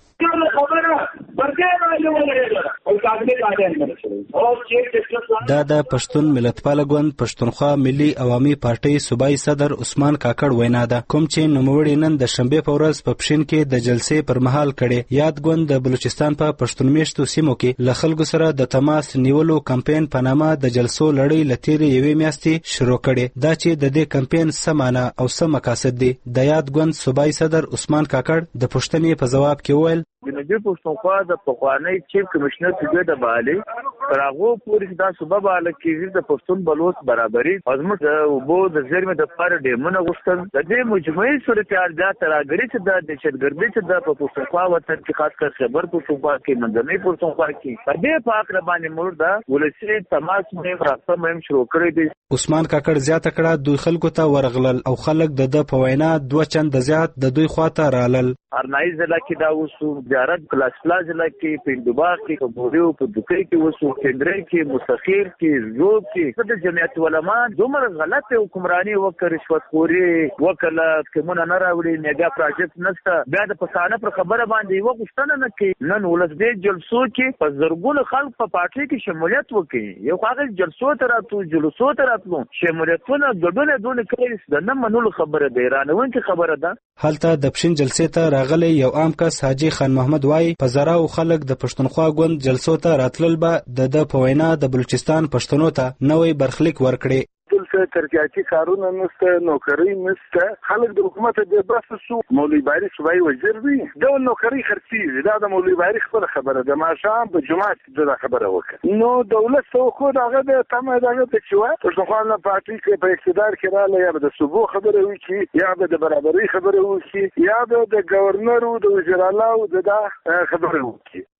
دا د پښتون ملتپاله ګوند پښتونخوا ملي عوامي پارټۍ صوبایي صدر عثمان کاکړ وینا ده کوم چې نوموړي نن د شنبې په ورځ په پښین کې د جلسې پر مهال کړي. یاد ګوند د بلوچستان په پښتون میشتو سیمو کې له خلکو سره د تماس نیولو کمپاین په نامه د جلسو لړۍ له تېرې یوې میاشتې شروع کړي. دا چې د دې کمپاین څه معنا او څه مقاصد دي د یاد ګوند صوبایي صدر عثمان کاکړ د پوښتنې په ځواب کې وویل د نجیب پښتونخوا د پخوانی چیف کمشنر صوبې د بحالۍ تر هغو پورې دا صوبه بحاله کېږي د پښتون بلوچ برابري زموږ د اوبو د زیرمې دپاره ډیمونه غوښتل د دې مجموعي صورتحال بیا ترهګري چې ده دهشتګردي چې ده په پښتونخوا وطن کې خاص کر خیبر پښتونخوا کې منځنۍ پښتونخوا کې په دې په هکله باندې موږ د ولسي تماس مهم رابطه مهم شروع کړی دی. عثمان کاکړ زیاته کړه دوی خلکو ته ورغلل او خلک د ده په وینا دوه چنده زیات د دوی خواته رالل. ارنایي ضلع کې دا وسو زیارت کلاسلا ضلع کې په اندوباغ کې په بوریو په دوکۍ کې وسو کندرۍ کې مستخیر کې زوب کې د جمعیت علما دومره غلطه حکمرانی وکړ رشوت خوري وکړه کومه نه راوړي میګا پروجیکټ نشته بیا د پښتانه پر خبره باندې یو غوښتنه نه کوي. نن ولس دې جلسو کې په زرګونو خلک په پارټي کې شمولیت وکړي یو هغه جلسو ته راتلو جلسو ته راتلو شمولیتونه ګډونه دونه کوي د نه منلو خبره دی رانهونکې خبره ده. هلته د پښین جلسې ته راغلی یو عام کس حاجي خان محمد وای په زراو خلک د پښتونخوا ګوند جلسو ته راتلل به د د په وینا د بلوچستان پښتنو ته نوې برخلیک ورکړي. دلته ترجیحاتي کارونه نشته نوکري نشته خلک د حکومت د بس سو مولوي باري صوبایي وزیر وي دا نوکري خرڅي دا د مولوي باري خبره خبره د ماشام په جمعه کې دا خبره وکړه نو دولت سو خو داغه د تمه داغه ته چې پښتونخوا نه پارټي کې په اقتدار کې رااله یا د صوبو خبره وي چې یا د برابرۍ خبره وي چې یا د گورنر او د وزیر اعلی او د خبره وي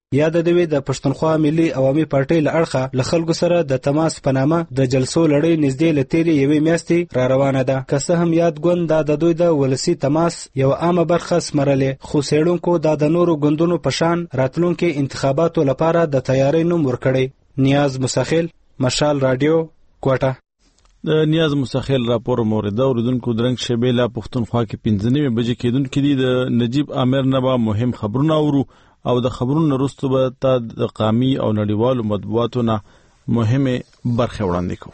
یا د دوی د پښتونخوا ملي عوامي پارټۍ له اړخه له خلکو سره د تماس په نامه د جلسو لړۍ نږدې له تېرې یوې میاشتې را روانه ده. که څه هم یاد ګوند دا د دوی د ولسي تماس یو عامه برخه سمرلې، خو څېړونکو دا د نورو ګوندونو په شان راتلونکي انتخاباتو لپاره د تیاری نوم ورکړی. نیاز مساخیل، مشال رادیو، کوټه. د نیاز مساخیل راپور مورده اوریدونکو درنګ شبیله پښتونخوا کې پنځه نیمې بجې کېدونکې دي. د نجیب عامر نه به مهم خبرونه اورو او د خبرونو وروسته به تا د قامي او نړیوالو مطبوعاتو نه مهمه برخه وړاندې کوو.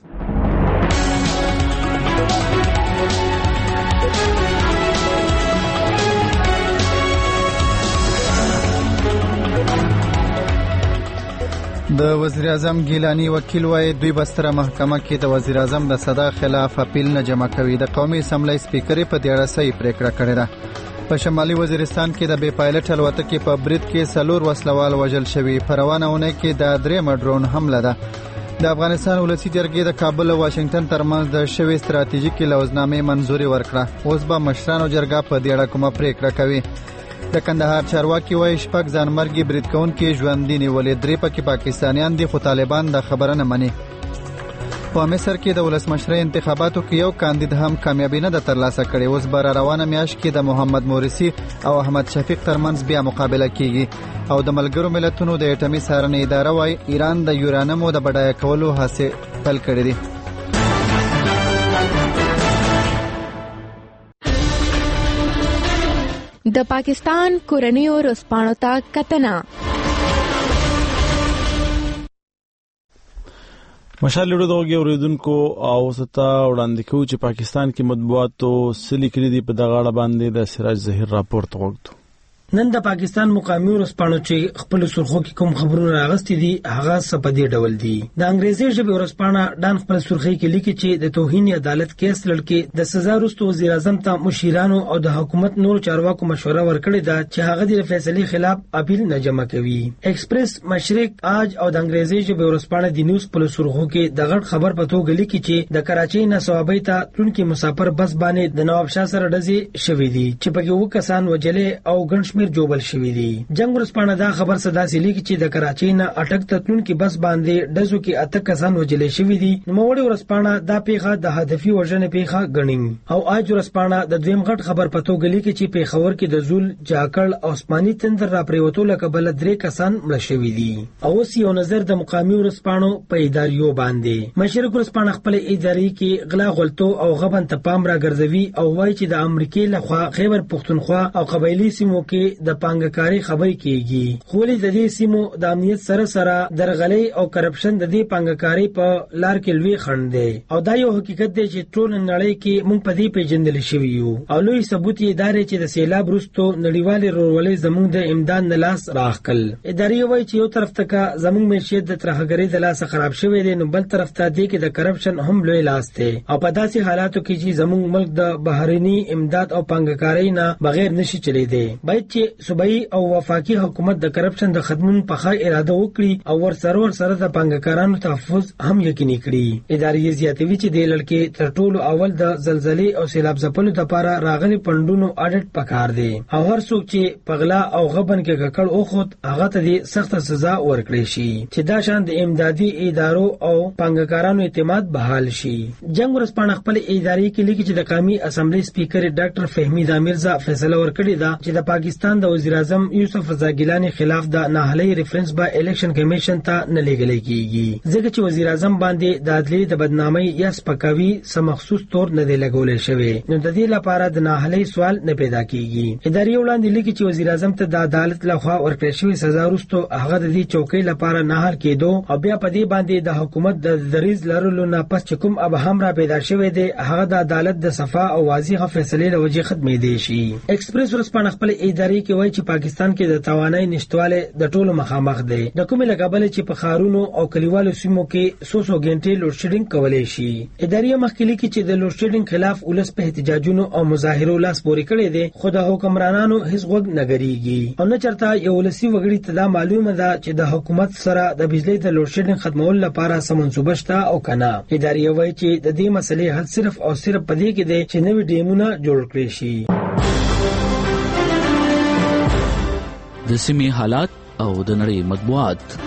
د وزیر اعظم ګیلانی وکیل وایي دوی بستره محکمه کې د وزیر اعظم د صدا خلاف اپیل نه جمع کوي. د قومي اسمبلی سپیکر په دې اړه صحیح پریکړه کړې ده. په شمالي وزیرستان کې د بې پایلټ الوتکې په برید کې څلور وسلوال وژل شوي. په روانه اونۍ کې د درېیمه ډرون حمله ده. د افغانستان ولسی جرګې د کابل او واشنگټن ترمنځ د شوې ستراتیژیکې لوزنامې منځوري ورکړه. اوس به مشرانو جرګه په دې اړه کومه پریکړه کوي. د کندهار چارواکي وایي شپږ ځانمرګي برید کوونکي ژوندي نیولې، درې پکې پاکستانیان دي، خو طالبان دا خبره نه مني. په مصر کې د ولسمشرۍ انتخاباتو کې یو کاندید هم کامیابی نه ده ترلاسه کړې. اوس به را روانه میاشت کې د محمد مورسی او احمد شفیق ترمنځ بیا مقابله کیږي. او د ملګرو ملتونو د اټومي څارنې اداره وایي ایران د یورانیمو د بډایه کولو هڅې پیل کړې دي. د پاکستان کورنیو ورځپاڼو ته کتنه. مشال لړو دغه اوریدونکو او ستا وړاندې کوي چې پاکستان کې مطبوعاتو سلی کړي دي. په دغه اړه باندې د سراج ظهیر راپور ته وګورئ. نن د پاکستان مقامي ورځپاڼو چې خپل سرخو کې کوم خبرونه راغستې دي هغه سپدي ډول دي. د انګریزي ژبې ورځپاڼه ډان خپل سرخي کې لیکي چې د توهین عدالت کیس لړکې د سزا وروسته وزیر اعظم ته مشیرانو او د حکومت نور چارواکو مشوره ورکړې ده چې هغه د فیصلې خلاف اپیل نه جمع کوي. ایکسپریس، مشرق، آج او د انګریزي ژبې ورځپاڼه د نیوز خپل سرخو کې د غټ خبر په توګه لیکي چې د کراچۍ نه صوابۍ ته تلونکي مسافر بس باندې د نواب شاه سره ډزې شوې دي چې پکې وو کسان وجلې او ګڼ شمېر جوبل شوي دي. جنگ ورځپاڼه دا خبر صدا سي لیکي چې د کراچۍ نه اټک ته تلونکي بس باندې ډزو کې اته کسان وجلې شوي دي. نوموړې ورځپاڼه دا پیښه د هدفي وژنې پیښه ګڼي. او آج ورځپاڼه د دویم غټ خبر په توګه لیکي چې پیښور کې د زول، جاکړ او اسماني تندر را پریوتو له کبله درې کسان مړه شوي دي. او اوس یو نظر د مقامي ورځپاڼو په اداریو باندې. مشرق ورځپاڼه خپل اداري کې غلا غلطو او غبن ته پام را ګرځوي او وایي چې د امریکای لخوا خیبر پښتونخوا او قبایلی سیمو کې د پانګکاري خبرې کیږي. خو ولې د دې سیمو د امنیت سره سره درغلي او کرپشن د دې پانګکاري په لار کې لوی خنډ دی. او دا یو حقیقت دی چې ټول نړۍ کې موږ په دې پیژندل شوی یو. او لوی ثبوت یې دا دی چې د سیلاب وروسته نړیوال رورولۍ زموږ د امداد نه لاس راخکل. ادارې وایي چې یو طرف ته کا زموږ معیشت د ترهګرۍ د لاسه خراب شوی دی، نو بل طرف ته دی کې د کرپشن هم لوی لاس دی. او په داسې حالاتو کې چې زموږ ملک د بهرني امداد او پانګکارۍ نه بغیر نشي چلیدي. باید چې صوبایي او وفاقي حکومت د کرپشن د ختمون په ښه اراده وکړي او ورسره ورسره د پانګکارانو تحفظ هم یقیني کړي. ادارې زیاتوي چې د لړکې تر ټولو اول د زلزلې او سیلاب ځپلو لپاره راغلي پندونو اډیټ پکار دی. او هر څوک چې پغلا او غبن کې ککړ اوخت هغه ته د سخت سزا ورکړي شي چې دا شان د امدادي ادارو او پانګکارانو اعتماد بحال شي. جنگ ورځپاڼه خپل ادارې کې لیکي چې د قومي اسمبلی سپیکر ډاکټر فهمي دامیرزا فیصله ورکړې ده چې د پاکستان د وزیر اعظم یوسف رضا ګیلانی خلاف د ناهلي ریفرنس با الیکشن کمیشن ته نه لګلې کیږي، ځکه چې وزیر اعظم باندې د عدالت د بدنامۍ یا سپکاوي سم مخصوص تور نه دی لګولې شوی، نو د دې لپاره د ناهلي سوال نه پیدا کیږي. اداري وړاندې لیکي چې وزیر اعظم ته د عدالت لخوا ورکړل شوی سزا وروسته هغه د دې چوکۍ لپاره ناهل کېدو او بیا په دې باندې د حکومت د دریز لرلو نه پس چې کوم ابهام را پیدا شوی دی هغه د عدالت د صفا او واضحه فیصلې لوجه ختمې دي شي. ایکسپریس ورځپاڼه خپل اداري کې وایي چې پاکستان کې د توانای نشټواله د ټولو مخامخ دی، د کومې لګابل چې په خارونو او کلیوالو سیمو کې سو سو غنټې لوډ شیډینګ کولای شي. اداري مخکې لیکي چې د لوډ شیډینګ خلاف ولس په احتجاجونو او مظاهرو لاس پورې کړی دی، خو د حکمرانانو هیڅ غوږ نه غریږي او نه چرته یو ولسی وګړي ته دا معلومه ده چې د حکومت سره د بجلی د لوډ شیډینګ ختمولو لپاره سمونسوبه شته او کنه. اداري وایي چې د دې مسلې حل صرف او صرف په دې کې دی چې نوې ډیمونه جوړ کړي شي. د سیمې حالات او د نړۍ مطبوعات.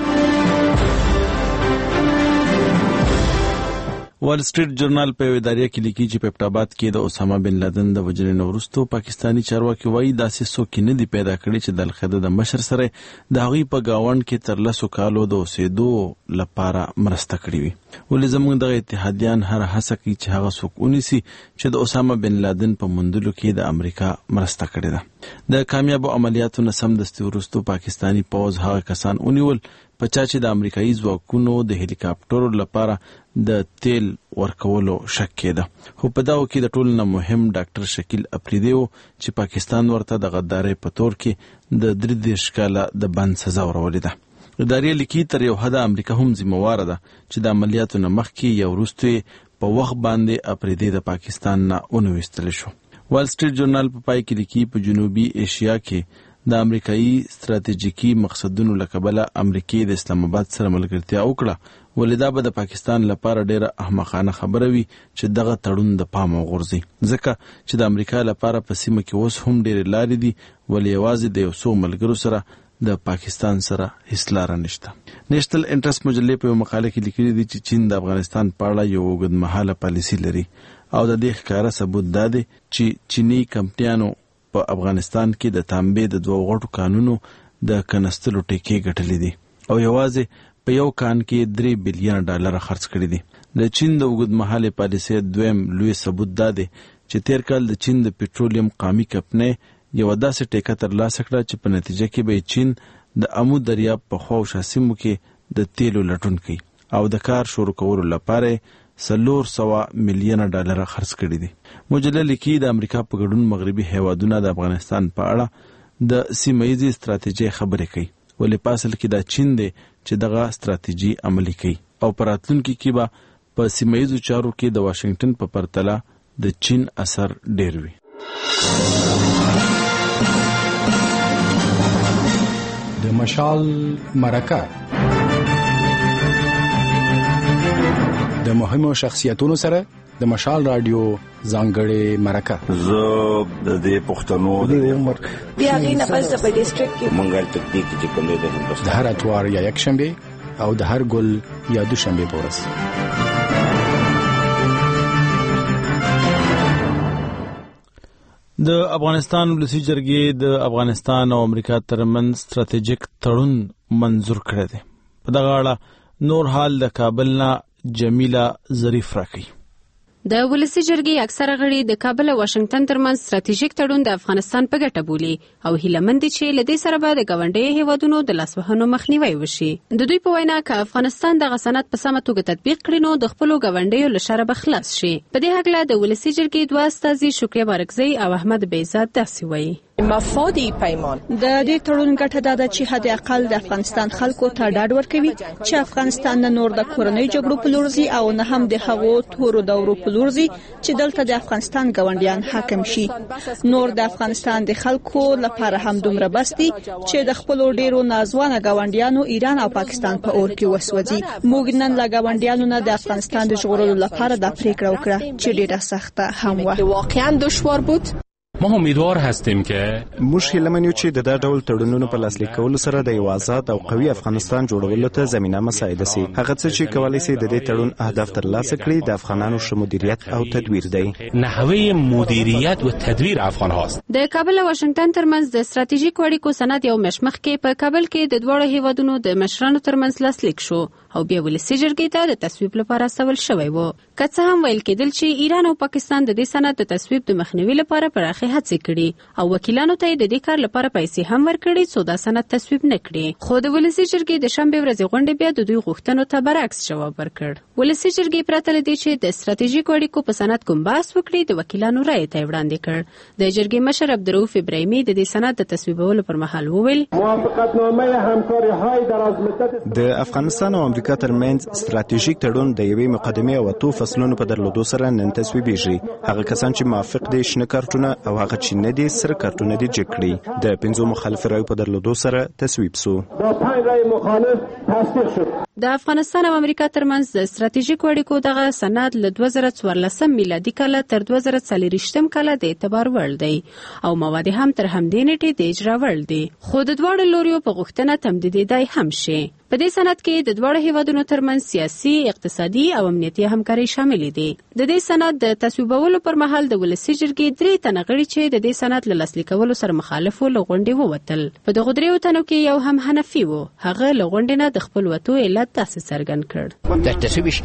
وال سټریټ جورنال په ادارې کې لیکي چې په پټاباد کې د اسامه بن لادن د وژنې وروسته پاکستانی چارواکي وایي داسې څوک نه دی پیدا کړی چې د القاعده د مشر سره د هغوی په گاوند کې تر لسو کالو د اوسېدو لپاره مرسته کړې وي. ولې زموږ دغه اتحادیان هر هڅه کوي چې هغه څوک ونیسي چې د اسامه بن لادن په موندلو کې د امریکا مرسته کړې ده. د کامیابو عملیاتو نه سمدستي وروسته پاکستانی پوځ هغه کسان ونیول په چا چې د امریکایي ځواکونو د هلیکاپټرو لپاره د تیل ورکولو شک کېده. خو په دغو کې د ټولو نه مهم ډاکټر شکیل افریدی و چې پاکستان ورته د غدارۍ په تور کې د درې دېرش کاله د بند سزا ورولې ده. ادارې لیکي تر یو حده امریکا هم ذمهواره ده چې د عملیاتو نه مخکې یا وروسته په وخت باندې افریدی د پاکستان نه ونه ویستلی شو. وال سټریټ جورنال په پای کې لیکي په جنوبي ایشیا کې د امریکایي ستراتیژیکي مقصدونو له کبله امریکای د اسلام آباد سره ملګرتیا وکړه، ولې دا به د پاکستان لپاره ډیره احمقانه خبره وي چې دغه تړون د پامه وغورځي، ځکه چې د امریکا لپاره په سیمه کې اوس هم ډیرې لارې دي، ولې یوازې د یو څو ملګرو سره د پاکستان سره هیڅ لاره نشته. نیشنل انټرست مجلې په یو مقاله کې لیکلي دي چې چین د افغانستان په اړه یو اوږدمهاله پالیسي لري او د دې ښکاره ثبوت دا دی چې چینی کمپنیانو په افغانستان کې د تانبې د دوه غټو کانونو د کنستلو ټیکې ګټلې دي او یوازې په یو کان کې درې بلیون ډالر خرڅ کړي دي. د چین د اوږدمهالې پالیسۍ دویم لوی ثبوت دا دی چې تیر کال د چین د پټرولیم قومي کمپنۍ یوه داسې ټیکه ترلاسه کړه چې په نتیجه کې به چین د امو دریاب په خوا او شا سیمو کې د تیلو لټون کوي او د کار شروع کولو لپاره څلور سوه میلیونه ډالر خرڅ کړي دي. مجله لیکي د امریکا په ګډون مغربي هیوادونه د افغانستان په اړه د سیمه ییزې ستراتیژۍ خبرې کوي، ولې په اصل کې دا چین دی چې دغه ستراتیژي عملي کوي او په راتلونکي کې به په سیمه ییزو چارو کې د واشنگټن په پرتله د چین اثر ډیر وي. د مشال مرکه د مهمو شخصیتونو سره د مشال رادیو ځانګړې مرکه. زه د دې پښتنو د عمر بیا غینه پس په ډیسټریکټ کې منګل تکنیک چې کوم دی د هندوستان د هر اتوار یا یک شنبه او د هر ګل یا دوشنبه په ورځ. د افغانستان ولسی جرګې د افغانستان او امریکا ترمنځ ستراتیژیک تړون منظور کړی دی. په دغه اړه نور حال د کابل نه جمیله ظریف راکړي. د ولسی جرګې اکثره غړي د کابل او واشنگټن ترمنځ ستراتیژیک تړون د افغانستان په ګټه بولي او هیله مند دي چې له دې سره به د ګاونډي هیوادونو د لاسوهنو مخنیوي وشي. د دوی په وینا که افغانستان د غسنات په سمه توګه تطبیق کړي نو د خپل ګاونډیو له شر به خلاص شي. په دې هکله د ولسی جرګې دوه استازي شکریه بارکزی او احمد بیزاد داسې وایي. مفادی پیمان د دې تړون ګټه دا ده چې حد اقل د افغانستان خلکو ته ډاډ ورکوي چې افغانستان نه نور د کورنۍ جګړو په لور ځي او نه هم د هغو تورو دورو په لور ځي چې دلته د افغانستان ګاونډیان حاکم شي. نور د افغانستان د خلکو لپاره هم دومره بس دي چې د خپل ډیرو نازوانه ګاونډیانو ایران او پاکستان په اور کې وسوځي. موږ نن لا ګاونډیانو نه د افغانستان د ژغورلو لپاره د پریکړه وکړه چې ډیره سخته هم وه. واقعا دشوار بود. ما امیدوار هستیم که موږ هیله منو چې د دا ډول تړونونو په لاسلیک کولو سره د یو آزاد او قوي افغانستان جوړولو ته زمينه مساعده سي. هغه څه چې کولای شي د دې تړون اهداف ترلاسه کړي د افغانانو ش مدیریت او تدویر دی. نحوه مدیریت و تدویر افغان هاست. د کابل او واشنگټن ترمنځ د ستراتیژیک اړیکو سند یو مشمخ کې په کابل کې د دوه هیوادونو د مشرانو ترمنځ لاسلیک شو او بیا ولسی جرګې ته د تصویب لپاره استول شوی وو. که څه هم ویل کېدل چې ایران او پاکستان د دې سند د تصویب د مخنیوي لپاره پراخه هڅې کړي او وکیلانو ته د دې کار لپاره پیسې هم ورکړي څو دا سند تصویب نکړي. خو د ولسی جرګې د شنبه ورځې غونډې بیا د دوی غوښتنو ته برعکس جواب ورکړ. ولسی جرګې پرته له دې چې د ستراتیژیک اړیکو په سند کوم بحث وکړي د وکیلانو رائے ته وړاندې کړ. د جرګې مشر عبدالرؤف ابراهیمي د دې سند د تصویبولو پر مهال وویل موافقتنامه همکاری‌های در از مدت د افغانستان او امریکا ترمنځ ستراتیژیک تړون د یوې مقدمې او اتو فصلونو په درلودو سره نن تصویبیږي. هغه کسان چې موافق دي شنه کارتونه او هغه چې نه دي سره کارتونه دي جګ کړي. د پنځو مخالف رایو په درلودو سره تصویب سو. با پنج رای مخالف تصدیق شد. د افغانستان او امریکا ترمنځ د ستراتیژیکو اړیکو دغه سند له دوه زره څوارلسم میلادي کال تر دوه زره څلوېښتم کال د اعتبار وړ دی او مواد هم تر همدې نیټې د اجرا وړ دي، خو د دواړو لوریو په غوښتنه تمدیدېدای هم شي. په دې سند کې د دواړو هیوادونو ترمنځ سیاسي، اقتصادي او امنیتي همکاري شامل دي. د دې سند د تصویبولو پر مهال د ولسي جرګې درې تنه غړي چې د دې سند له لاسلیک کولو سره مخالف وو له غونډې ووتل. په دغو دریو تنو کې یو هم حنفي وو، هغه له غونډې نه د خپل وتو علت داسې څرګند کړ. د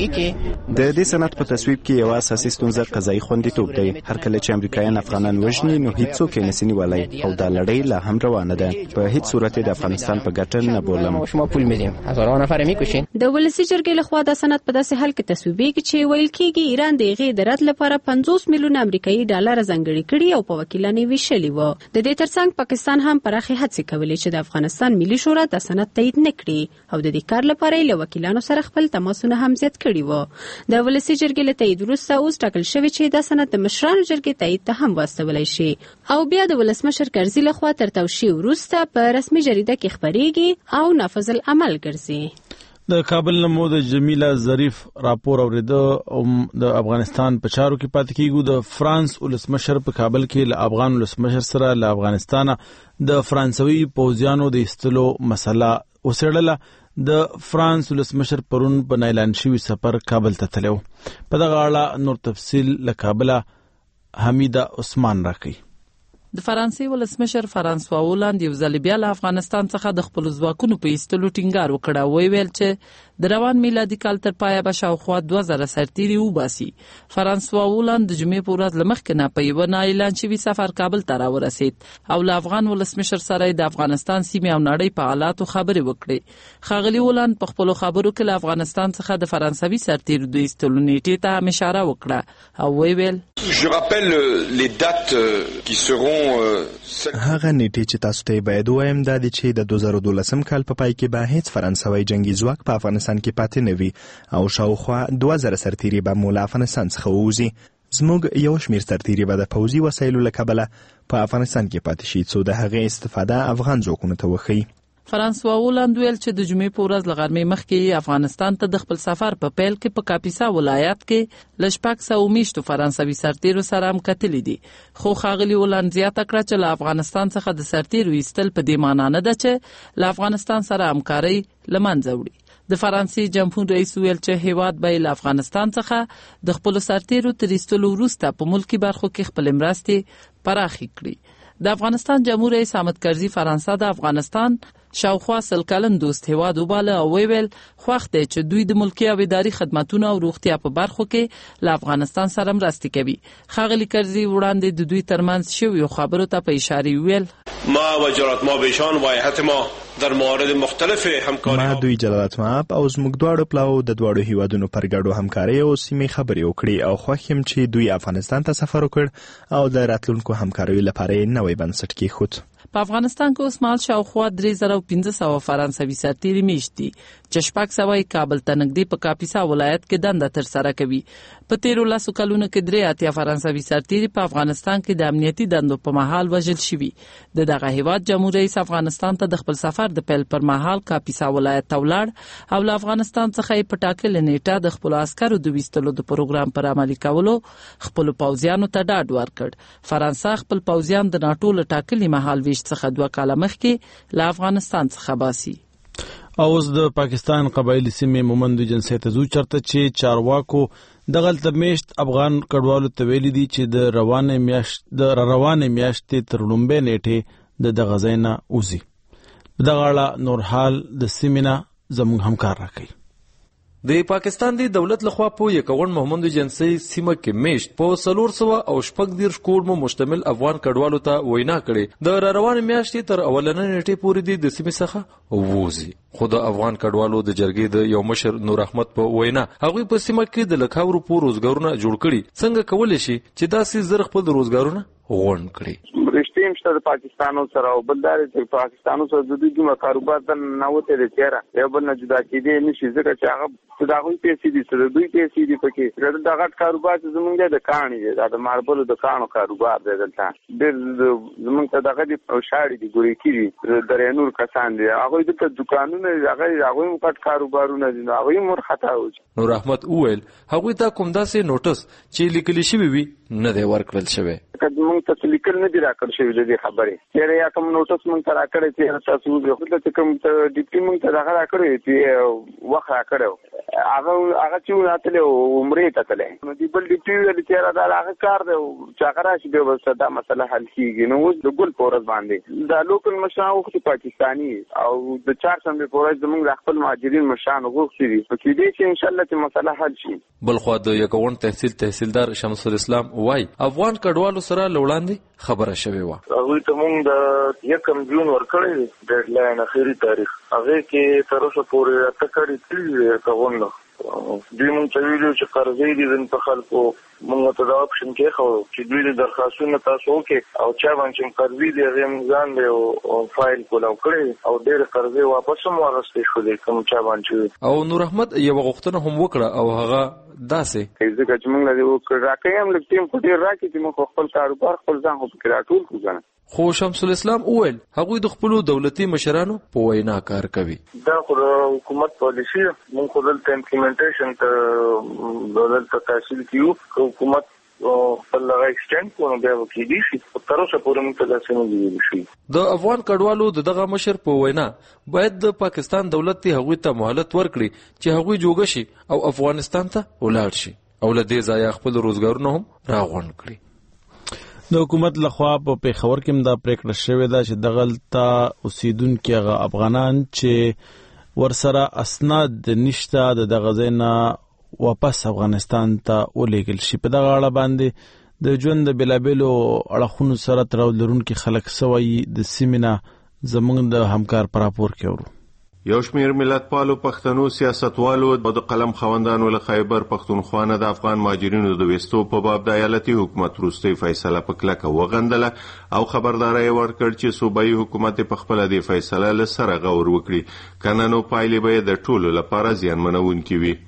دې سند په تصویب کې یو اساسي ستونزه قضایي خوندیتوب دی. هر کله چې امریکایان افغانان وژني نو هیڅوک یې نسي نیولی او دا لړۍ لا هم روانه ده. په هیڅ صورت د افغانستان په ګټه نه بولم. هزاران نفر میکشین. د ولسی جرګې لخوا د سند په داسې حال کې تصویبېږي چې ویل کېږي ایران د هغې د رد لپاره پنځوس میلیونه امریکایي ډالر ځانګړي کړي او په وکیلانو یې ویشلي وو. د دې ترڅنګ پاکستان هم پراخې هڅې کولې چې د افغانستان ملي شورا د سند تایید نه کړي او د دې کار لپاره یې له وکیلانو سره خپل تماسونه هم زیات کړي وو. د ولسی جرګې له تایید وروسته اوس ټاکل شوی چې دا سند د مشرانو جرګې تایید ته هم واستولی شي او بیا د ولسمشر کرزي لخوا تر توشیح وروسته په رسمي جریده کې خپریږي او نافذ العمل ګرځي. د کابل نمو د جمیله ظریف راپور اوریده او د افغانستان په چارو کې پاتې کیږو. د فرانس ولسمشر په کابل کې له افغان ولسمشر سره له افغانستانه د فرانسوي پوځیانو د ایستلو مسله وڅېړله. د فرانس ولسمشر پرون په اعلان شوي سفر کابل ته تللی و. په دغه اړه نور تفصیل له کابله حمیده عثمان راکوي. د فرانسې ولسمشر فرانسوا هولند یو ځل بیا له افغانستان څخه د خپلو ځواکونو په ایستلو ټینګار وکړ او ویل چې د روان میلادي کال تر پایه به شاوخوا دوه زره سرتیري وباسي. فرانسوا هولند د جمعې په ورځ له مخکې نه په یوه نا اعلان شوي سفر کابل ته راورسېد او له افغان ولسمشر سره د افغانستان سیمې او نړۍ په حالاتو خبرې وکړې. ښاغلي هولند په خپلو خبرو کې له افغانستان څخه د فرانسوي سرتیرو د ایستلو نیټې ته هم اشاره وکړه او ویل Je rappelle les dates qui seront هغه نیټې چې تاسو ته باید وایم دا دي چې د دوه زره دولسم کال په پای کې به هیڅ فرانسوي جنگي ځواک په افغانستان کې پاتې نه وي او شاوخوا دوه زره سرتیري به مو له افغانستان څخه ووځي. زموږ یو شمېر سرتیري به د پوځي وسایلو له کبله په افغانستان کې پاتې شي څو د هغې استفاده افغان ځواکونو ته وښیي. فرانسوا هولند ویل چې د جمعې په ورځ له غرمې مخکې افغانستان ته د خپل سفر په پیل کې په کاپیسا ولایت کې له شپږ سوه میشتو فرانسوي سرتیرو سره هم کتلي دي. خو ښاغلي هولند زیاته کړه چې له افغانستان څخه د سرتیرو ایستل په دې معنا نه ده چې له افغانستان سره همکارۍ له منځه وړي. د فرانسې جمهور رئیس ویل چې هیواد به له افغانستان څخه د خپلو سرتیرو تر ایستلو وروسته په ملکي برخو کې خپلې مرستې پراخې کړي. د افغانستان جمهور رئیس حامد کرزي فرانسه د افغانستان شاوخوا سل کلن دوست هیواد وباله او ویل خوښ دی چې دوی د ملکي او اداري خدماتونو او روغتیا په برخو کې له افغانستان سره مرستې کوي. ښاغلي کرزي وړاندې د دوی ترمنځ شویو خبرو ته په اشاره ویل ما و جلالت ما بهشان و هیئت ما در موارد مختلف همکاری ما دوی جلالت ما او زموږ دواړو پلاو د دواړو هیوادونو پر ګډو همکارۍ او سیمې خبرې وکړي او خوښ یم چې دوی افغانستان ته سفر وکړ او د راتلونکو همکاریو لپاره یې نوی بنسټ کېښود. په افغانستان کې اوس مهال شاوخوا درې زره پنځه سوه فرانسوي سرتیري میشت دي چې شپږ سوه یې کابل ته نږدې په کاپیسا ولایت کې دنده ترسره کوي. په تیرو لسو کلونو کې درې اتیا فرانسوي سرتیري په افغانستان کې د امنیتي دندو په مهال وژل شوي. د دغه هیواد جمهور رئیس افغانستان ته د خپل سفر د پیل پر مهال کاپیسا ولایت ته ولاړ او له افغانستان څخه یې په ټاکلې نیټه د خپلو عسکرو د ویستلو د پروګرام پر عملي کولو خپلو پوځیانو ته ډاډ ورکړ. فرانسه خپل پوځیان د ناټو له ټاکلي مهال ویشت څخه دوه کاله مخکې له افغانستان څخه باسي. او اوس د پاکستان قبایلی سیمې مومندو جنسي ته ځو چرته چې چارواکو دغلته میشت افغان کډوالو ته ویلي دي چې د روانې میاشت د روانې میاشتې تر لومبۍ نیټې د دغه ځای نه وځي. په دغه اړه نور حال د سیمې نه زموږ همکار راکوي. د پاکستان دی دولت لخوا په یکوړ محمد جنسي سیمه کې میشت په څلور سوه او شپږ دېرش کورمو مشتمل افغان کډوالو ته وینا کړې د روانې میاشتې تر اولنۍ نیټې پورې دی د سیمې څخه ووځي. خو د افغان کډوالو د جرګې د یو مشر نور احمد په وینا هغوی په سیمه کې د لکاورو په روزګارونه جوړ کړي. څنګه کولی شي چې داسې زر خپل د روزګارونه غونډ کړي؟ رښتیا دوستي هم شته د پاکستان سره او بل دا چې پاکستان سره د دوی کومه کاروبار د نوته د چیرې یو بل نه جدا کېدی نشي ځکه چې هغه د هغوی پیسې دي چې د دوی پیسې دي پکې دا غټ کاروبار چې زمونږ د کاڼي دی دا د ماربلو د کاڼو کاروبار دی دلته ډېر زمونږ ته دغه دي شاړې دي ګورې کېږي درې نور کسان دي هغوی دلته دوکانونه هغه هغوی هم غټ کاروبارونه دي نو هغوی هم ورخطا وځي. نور احمد وویل هغوی ته کوم داسې نوټس چې لیکلی شوی وي نه دی ورکړل شوی. موږ ته لیکل نه دي راکړل شوي د دې خبرې چېرې یا کوم نوټس موږ ته راکړی چې تاسو وګورئ چې کوم ډیپټي موږ ته دغه راکړی چې وخت راکړی هغه هغه چې وراتلی عمرې ته تللی نو دې بل ډیپټي ویل چېرې دا هغه کار دی چې هغه راشي بیا به دا مسله حل کېږي. نو اوس د ګل په ورځ باندې دا لوکل مشران غوښتي پاکستاني او د چهارشنبې په ورځ زموږ د خپل مهاجرین مشران غوښتي دي په کېدای شي انشاءالله چې مسله حل شي. بلخوا د یکاون تحصیل تحصیلدار شمس الاسلام وایي افغان کډوالو سره له وړاندې خبره شوې وه. هغوی ته موږ د یکم جون ورکړی دی ډیډلاین اخري تاریخ هغې کې تر اوسه پورې اته کړي کړي دی کغونډه دوی موږ ته ویلي چې قرضې دي ځینې په خلکو موږ ته دا اپشن کېښود چې دوی د درخواستونه تاسو وکړئ او چا باندې چې قرضې دي هغې موږ ځان دی فایل کولاو کړی او ډېرې قرضې واپس هم واخیستې شولې کوم چا باندې. او نور احمد یوه غوښتنه هم وکړه او هغه داسې ځکه چې موږ له راکوي هم لږ ټیم خو ډېر راکړي چې موږ خپل کاروبار خپل ځان خو پکې راټول کړو که نه. خو شمس الاسلام وویل هغوی د خپلو دولتي مشرانو په وینا کار کوي. دا خو د حکومت پالیسي ده موږ خو دلته امپلیمنټیشن ته دلته تحصیل کیو حکومت خپل هغه ایکسټینډ کړو نو بیا به کېدای شي تر اوسه پورې موږ ته داسې نه دي ویل شوي. د افغان کډوالو د دغه مشر په وینا باید د پاکستان دولت هغوی ته مهلت ورکړي چې هغوی جوګه شي او افغانستان ته ولاړ شي او له دې ځایه خپل روزګارونه هم راغونډ کړي. د حکومت لخوا په پیښور کې هم دا پریکړه شوې ده چې دغلته اوسیدونکي هغه افغانان چې ورسره اسناد نشته د دغه ځای نه واپس افغانستان ته ولېږل شي. په دغه اړه باندې د ژوند د بېلابېلو اړخونو سره تړاو لرونکي خلک څه وایي د سیمې نه زموږ د همکار په راپور کې اورو. یو شمیر ملتپالو پښتنو سیاستوالو او د قلم خوندانو له خیبر پښتونخوا نه د افغان مهاجرینو د وستو په باب د ایالتي حکومت وروستۍ فیصله په کلکه وغندله او خبرداری ورکړ چې صوبایي حکومت په خپله دې فیصله له سره غور وکړي کنه نو پایلې به د ټولو لپاره زیانمنونکې وي.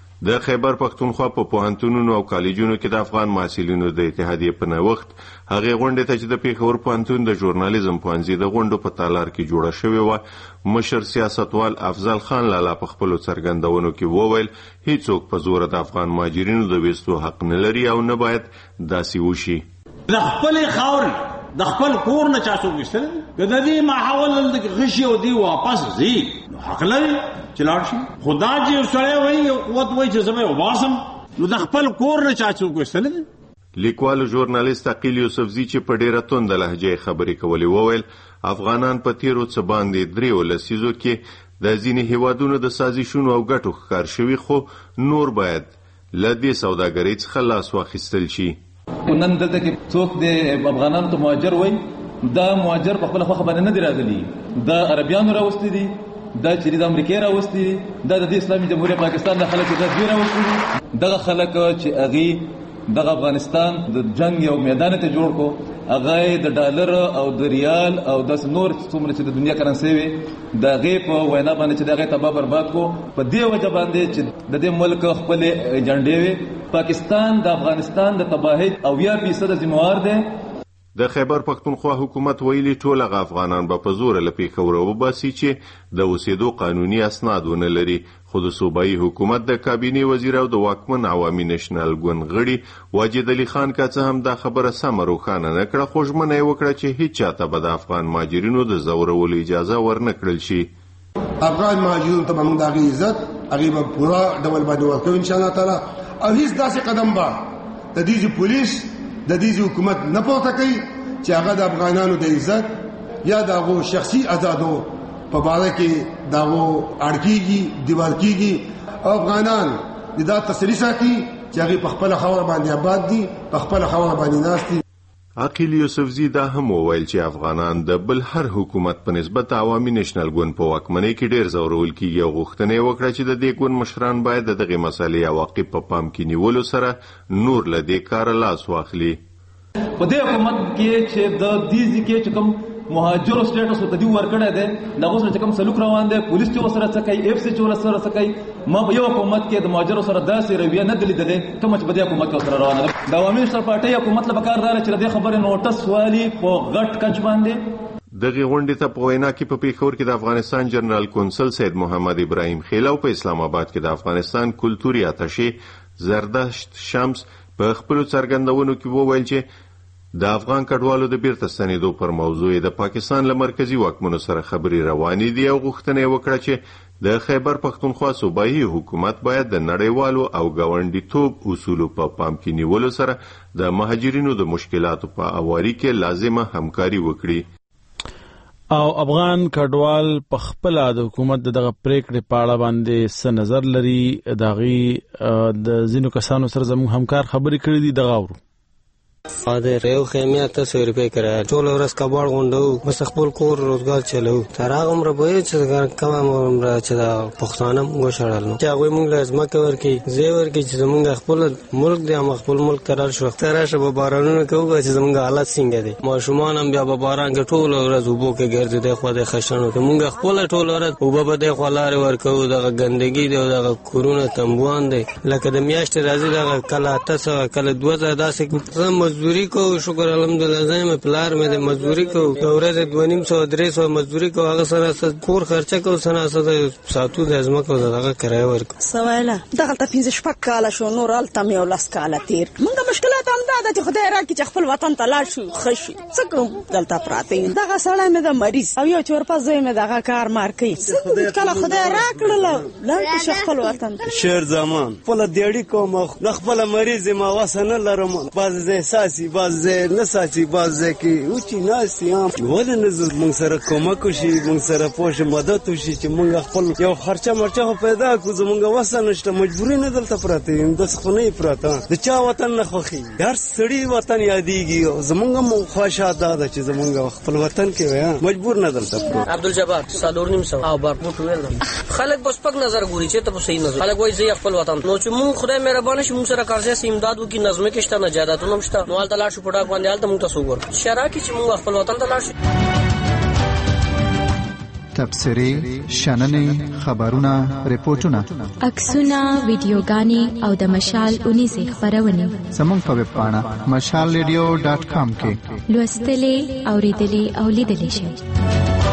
د خیبر پښتونخوا په پوهنتونونو او کالجونو کې د افغان محصلینو د اتحادیې په نوښت هغې غونډې ته چې د پېښور پوهنتون د ژورنالیزم پوهنځي د غونډو په تالار کې جوړه شوې وه مشر سیاستوال افضل خان لالا په خپلو څرګندونو کې وویل هیڅوک په زوره د افغان مهاجرینو د ویستو حق نه لري او نه باید داسې وشي. د خپلې خاورې د خپل کور نه چا څوک ویستلی که د دې ماحول دلته غشي او دی واپس ځي نو حق لري چې لاړ شي. خو دا چې یو سړی وایي یو قوت وایي چې زه به یې وباسم نو د خپل کور نه چا څوک ویستلی دی. لیکوال ژورنالیست عقیل یوسفزي چې په ډېره تونده لهجه خبرې کولې وویل افغانان په تیرو څه باندې دریو لسیزو کې د ځینې هیوادونو د سازشونو او ګټو ښکار شوي خو نور باید له دې سوداګرۍ څخه لاس واخیستل شي. نن دلته کې څوک د افغانانو ته مهاجر وایي دا مهاجر په خپله خوښه باندې نه دي راغلي دا عربیانو راوستي دي دا چې د امریکې راوستي دي دا د اسلامي جمهوریت پاکستان د خلک دا دوی راوستي دي دغه خلک چې هغې دغه افغانستان د جنگ یو میدان ته جوړ کو هغه د ډالر او د ریال او د نور څومره چې د دنیا کرنسي وي د هغې په وینا باندې چې د هغې تباه برباد کو په دې وجه باندې چې د دې ملک خپلې ایجنډې وي پاکستان د افغانستان د تباهۍ اویا فیصده ذمہوار دی. د خیبر پښتونخوا حکومت ویلي ټول هغه افغانان به په زوره له پېښوره وباسي چې د اوسېدو قانوني اسناد ونه لري خو د صوبایي حکومت د کابینې وزیر او د واکمن عوامي نشنل ګوند غړي واجد علي خان که څه هم دا خبره سمه روښانه نه کړه خو ژمنه یې وکړه چې هیڅ چاته به د افغان مهاجرینو د ځورولو اجازه ورنه کړل شي. افغان مهاجرینو ته به موږ د هغې عزت هغې به پوره ډول باندې ورکوو انشاءالله تعالی او هیڅ داسې قدم به د دې پولیس د دې حکومت نه پورته کوي چې هغه د افغانانو د عزت یا د هغو شخصي آزادو په باره کې د هغو اړ کېږي دیوال کېږي او افغانان د دا تسلي ساتي چې هغې په خپله خاوره باندې آباد دي په خپله خاوره باندې ناست دي. عقیل یوسفزي دا هم وویل چې افغانان د بل هر حکومت په نسبت عوامي نشنل ګوند په واکمنۍ کې ډېر ځورول کېږي او غوښتنه یې وکړه چې د دې ګوند مشران باید د دغې مسلې عواقب په پام کې نیولو سره نور له دې کاره لاس واخلي. په دې حکومت کې چې د دې ځکه چې کوم مهاجر سټیټس ته دی ورکړی دی دغه سره چې کوم سلوک روان دی پولیس چې وسره څه کوي اف سي چې وسره څه کوي ما په یو حکومت کې د مهاجر سره داسې رویه نه دلی دی کوم چې په دې حکومت کې سره روانه ده د عوامي شر پارټي حکومت لپاره کار دار چې د خبرې نوټس والی په غټ کچ باندې دغه غونډې ته په وینا کې په پیښور کې د افغانستان جنرال کونسل سید محمد ابراهیم خیل او په اسلام آباد کې د افغانستان کلتوري اتشې زردشت شمس په خپل څرګندونو کې وویل چې د افغان کډوالو د بیرته ستنېدو پر موضوع د پاکستان له مرکزی واکمنو سره خبرې روانې دي او غوښتنه یې وکړه چې د خیبر پښتونخوا صوبایي حکومت باید د نړیوالو او ګاونډیتوب اصولو په پام کې نیولو سره د مهاجرینو د مشکلاتو په اواري کې لازمه همکاري وکړي او افغان کډوال په خپل د حکومت دغه پریکړې په اړه باندې څه نظر لري دغه د ځینو کسانو سره زموږ همکار خبرې کړې دي دغه اورو فادر یو خیمه تاسو روپے کرا ټول ورځ کباړ غونډو مس خپل کور روزګار چلو تر هغه عمر به چې کوم عمر چې دا پښتانه موږ شړل نو چې هغه موږ لازم کور کې زیور کې چې موږ خپل ملک دی هم خپل ملک قرار شو تر هغه به بارانونه کوو چې موږ حالت څنګه دي ماشومان هم بیا به باران کې ټول ورځ وبو کې ګرځي د خو د خشنو ته موږ خپل ټول ورځ وبو به د خلار ورکو د ګندګي دی د کورونه تمبوان دی لکه د میاشت راځي د کله تاسو کله دوه زره داسې مزدوری کو شکر الحمدلله زما پلار مې د مزدوری کو ورځ دوه نیم سو درې سو مزدوری کو هغه سره کور خرچه کو سنا سره ساتو د ازما کو دغه کرای ورکو سوایله دغه ته پنځه شپږ کال شو نور الته مې ولاس کال تیر موږ مشکلات هم دا چې خدای راکړي چې خپل وطن ته لاړ شو خشي څه کوم دلته پراته دغه سړی مې د مریض او یو چور پز مې دغه کار مار کوي کله خدای راکړل لاړ شو خپل وطن شهر زمان خپل دیړی کوم خپل مریض ما وسنه لرم باز احساسي باز نه ساتي باز کې او چې ناس یم ول نه موږ سره کومک شي موږ سره پوښ مدد وشي چې موږ خپل یو خرچه مرچه پیدا کو زموږ وسنه شته مجبوري نه دلته پراته یم د خپل نه پراته د چا وطن نه خوخي هر سړی وطن یادېږي زموږ مو خوشاله ده چې زموږ خپل وطن کې وای مجبور نه دلته پراته عبدالجبار سالور نیم سو او بارپوت ویل خلک بس پک نظر ګوري چې ته په صحیح نظر خلک وایي زه خپل وطن نو چې موږ خدای مهربانه شي موږ سره کارځه امداد وکي نظم کې شته نه جاداتونه مشته نو حالت لا شو پټا باندې حالت موږ تاسو ګور شرا کې چې موږ خپل وطن ته لاړ شو تبصرې شننې خبرونه ریپورتونه عکسونه ویډیوګانې او د مشال اونیزه خبرونه زموږ په ویب پاڼه مشال ریډیو ډاټ کام کې لوستلې اوریدلې او لیدلې شئ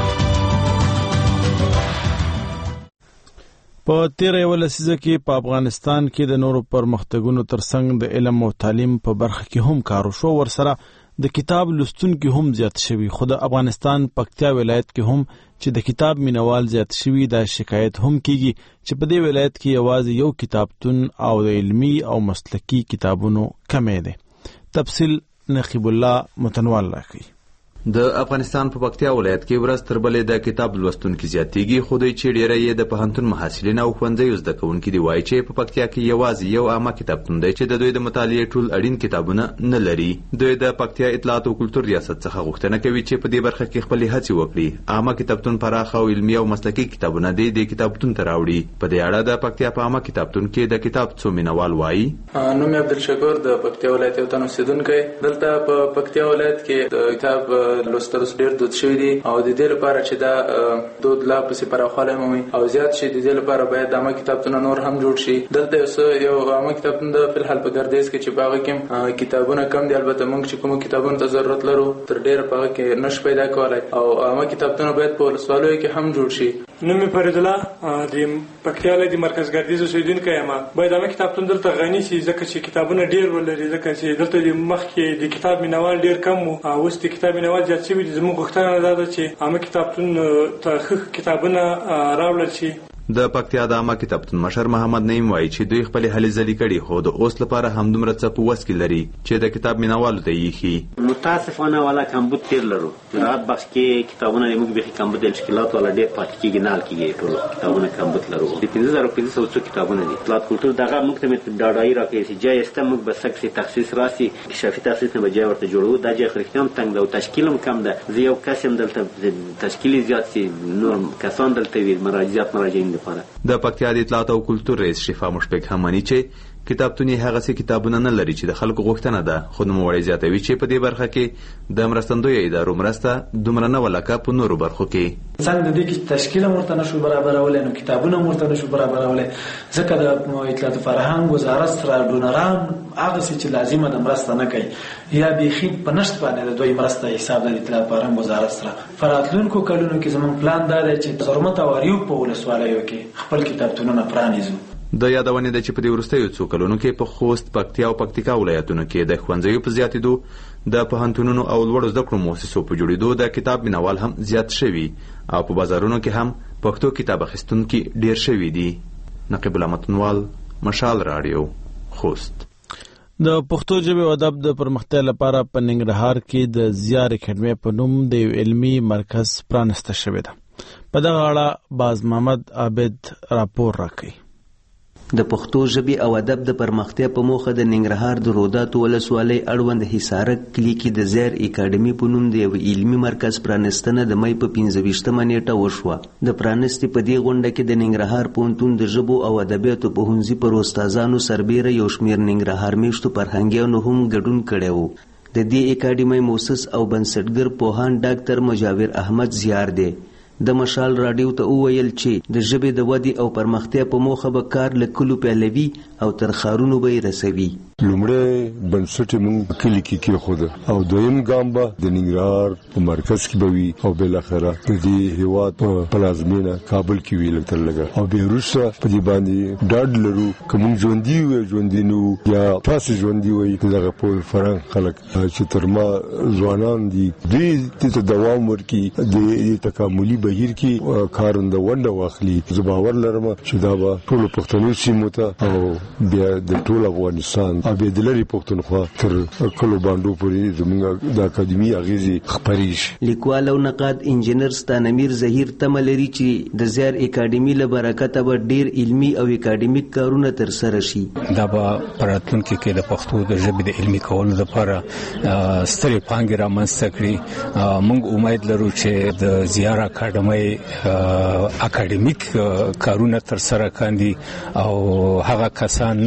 په تیر یو لسیزه کې په افغانستان کې د نورو پرمختګونو ترڅنګ د علم او تعلیم په برخه کې هم کار وشو ورسره د کتاب لوستونکو هم زیات شوي خو د افغانستان پکتیا ولایت کې هم چې د کتاب مینوال زیات شوي دا شکایت هم کیږي چې په دې ولایت کې یوازې یو کتابتون او د علمی او مسلکی کتابونو کمې دي تفصیل نقیب الله متنوال راکړي د افغانستان په پکتیا ولایت کې ورځ تر بلې د کتاب لوستونکو زیاتېږي خو دوی چې ډېری یې د پوهنتون محصلین او ښوونځیو زده کوونکي دي وایي چې په پکتیا کې یوازې یو عامه کتابتون دی چې د دوی د مطالعې ټول اړین کتابونه نه لري دوی د پکتیا اطلاعات او کلتور ریاست څخه غوښتنه کوي چې په دې برخه کې خپلې هڅې وکړي عامه کتابتون پراخه او علمي او مسلکي کتابونه دی د کتابتون ته راوړي په دې اړه د پکتیا په عامه کتابتون کې د کتاب څو مینوال وایي نوم عبدالشکور د پکتیا ولایت یو تن اوسیدونکی دلته په پکتیا ولایت کې د کتاب لوستل ډېر دود شوی دی او د دې لپاره چې دا دود لا پسې پراخوالی مومي او زیات شي د دې لپاره باید عامه کتابتونه نور هم جوړ شي دلته یو څه یو عامه کتابتون د فلحال په ګردیز کې چې په هغه کې کتابونه کم دي البته موږ چې کومو کتابونو ته ضرورت لرو تر ډېره په هغه کې نشو پیدا کولی او عامه کتابتونه باید په ولسوالیو کې هم جوړ شي نوم مې فرید الله د پکتیا ولایت مرکز ګردیز اوسیدونکی یم باید عامه کتابتون دلته غني شي ځکه چې کتابونه ډېر ولري ځکه چې دلته د مخکې د کتاب مینوال ډېر کم وو اوس د کتاب مینوال زیات شوي دي زموږ غوښتنه دا ده چې عامه کتابتون ته ښه کتابونه راوړل شي د پکتیا د عامه کتابتون مشر محمد نعیم وایي چې دوی خپلې هلې ځلې کړي خو د اوس لپاره همدومره څه په وس کې لري چې د کتاب مینوالو ته یې ایښي متاسفانه والا کمبود ډېر لرو راحت بخش کې کتابونه موږ بیخي کمبود د مشکلات والا ډېر پاتې کېږي نه حل کېږي ټول کتابونه کمبود لرو د پنځه زره پنځه سوه څو کتابونه دي اطلاعات کلتور دغه موږ ته مې ډاډایي راکوي چې جای استه موږ به سکسي تخصیص راسي کشافي تخصیص نه به جای ورته جوړو دا جای خو هم تنګ ده او تشکیل هم کم ده زه یو کس یم دلته تشکیل زیات سي نور کسان دلته وي مراجعات مراجعین لپاره د پکتیا د اطلاعات او کلتور رئیس شفا مشفق هم مانی چې کتابتون یې هغسې کتابونه نه لري چې د خلکو غوښتنه ده، خو نوموړی زیاتوي چې په دې برخه کې د مرستندویه ادارو مرسته دومره نه ولکه په نورو برخو کې. څنګه د دې کې تشکیل ورته نشو برابرولی، نو کتابونه ورته نشو برابرولی، ځکه د اطلاعات فرهنګ وزارت سره ډونران هغسې چې لازمه ده مرسته نه کوي، یا بیخي په نشت باندې د دوی مرسته حساب د اطلاعات فرهنګ وزارت سره. په راتلونکو کلونو کې زموږ پلان دا دی چې زرمت او اریوب په ولسوالیو کې خپل کتابتونونه پرانیزو. د یادونې ده چې په دې وروستیو څو کلونو کې په خوست، پکتیا او پکتیکا ولایتونو کې د ښوونځیو په زیاتېدو، د پوهنتونونو او لوړو زده کړو مؤسسو په جوړېدو د کتاب مینوال هم زیات شوي او په بازارونو کې هم پښتو کتاب اخیستونکي ډېر شوي دي. نقیب الله متنوال، مشال راډیو، خوست. د پښتو ژبې او ادب د پرمختیا لپاره په ننګرهار کې د زیار اکیډمي په نوم د یو علمي مرکز پرانسته شوی ده. په دغه اړه باز محمد عابد راپور راکوي. د پښتو ژبې او ادب د پرمختیا په موخه د ننګرهار د روداتو ولسوالۍ اړوند حصارک کلي کې د زیار اکاډمي په نوم د یو علمي مرکز پرانستنه د مۍ په پنځه ویشتمه نیټه وشوه. د پرانستې په دې غونډه کې د ننګرهار پوهنتون د ژبو او ادبیاتو پوهنځي پر استادانو سربیره یو شمېر ننګرهار میشتو فرهنګیانو هم ګډون کړی و. د دې اکاډمۍ موسس او بنسټګر پوهان ډاکټر مجاور احمد زیار دی. د مشال راډیو ته وویل چې د ژبې د ودې او پرمختیا په موخه به کار له کلو پیلوي او تر ښارونو به یې رسوي. لومړی بنسټ یې موږ کلي کې کېښوده او دویم ګام به د ننګرهار په مرکز کې به وي او بالاخره د دې هېواد په پلازمینه کابل کې وي لږ تر لږه، او بیا وروسته په دې باندې ډاډ لرو که موږ ژوندي وو ژوندي نه وو یا تاسې ژوندي وئ د دغه پوه فرهنګ خلک چې تر ما ځوانان دي دوی دې ته دوام ورکړي، د تکاملي بهیر کې کارنده ونډه واخلي. زه باور لرم چې دا به ټولو پښتنو سیمو ته او بیا د ټول افغانستان او بیا د لرې پښتونخوا تر کلو باندو پورې زموږ د اکاډمي اغېزې خپرې شي. لیکوال او نقاد انجینر ستانمیر زهیر تمه لري چې د زیار اکاډمي له برکته به ډېر علمي او اکاډمیک کارونه ترسره شي. دا به په راتلونکي کې د پښتو د ژبې د علمي کولو لپاره سترې پانګې رامنځته کړي. موږ امید لرو چې د زیار اکاډمۍ اکاډمیک کارونه ترسره کاندي او هغه کسان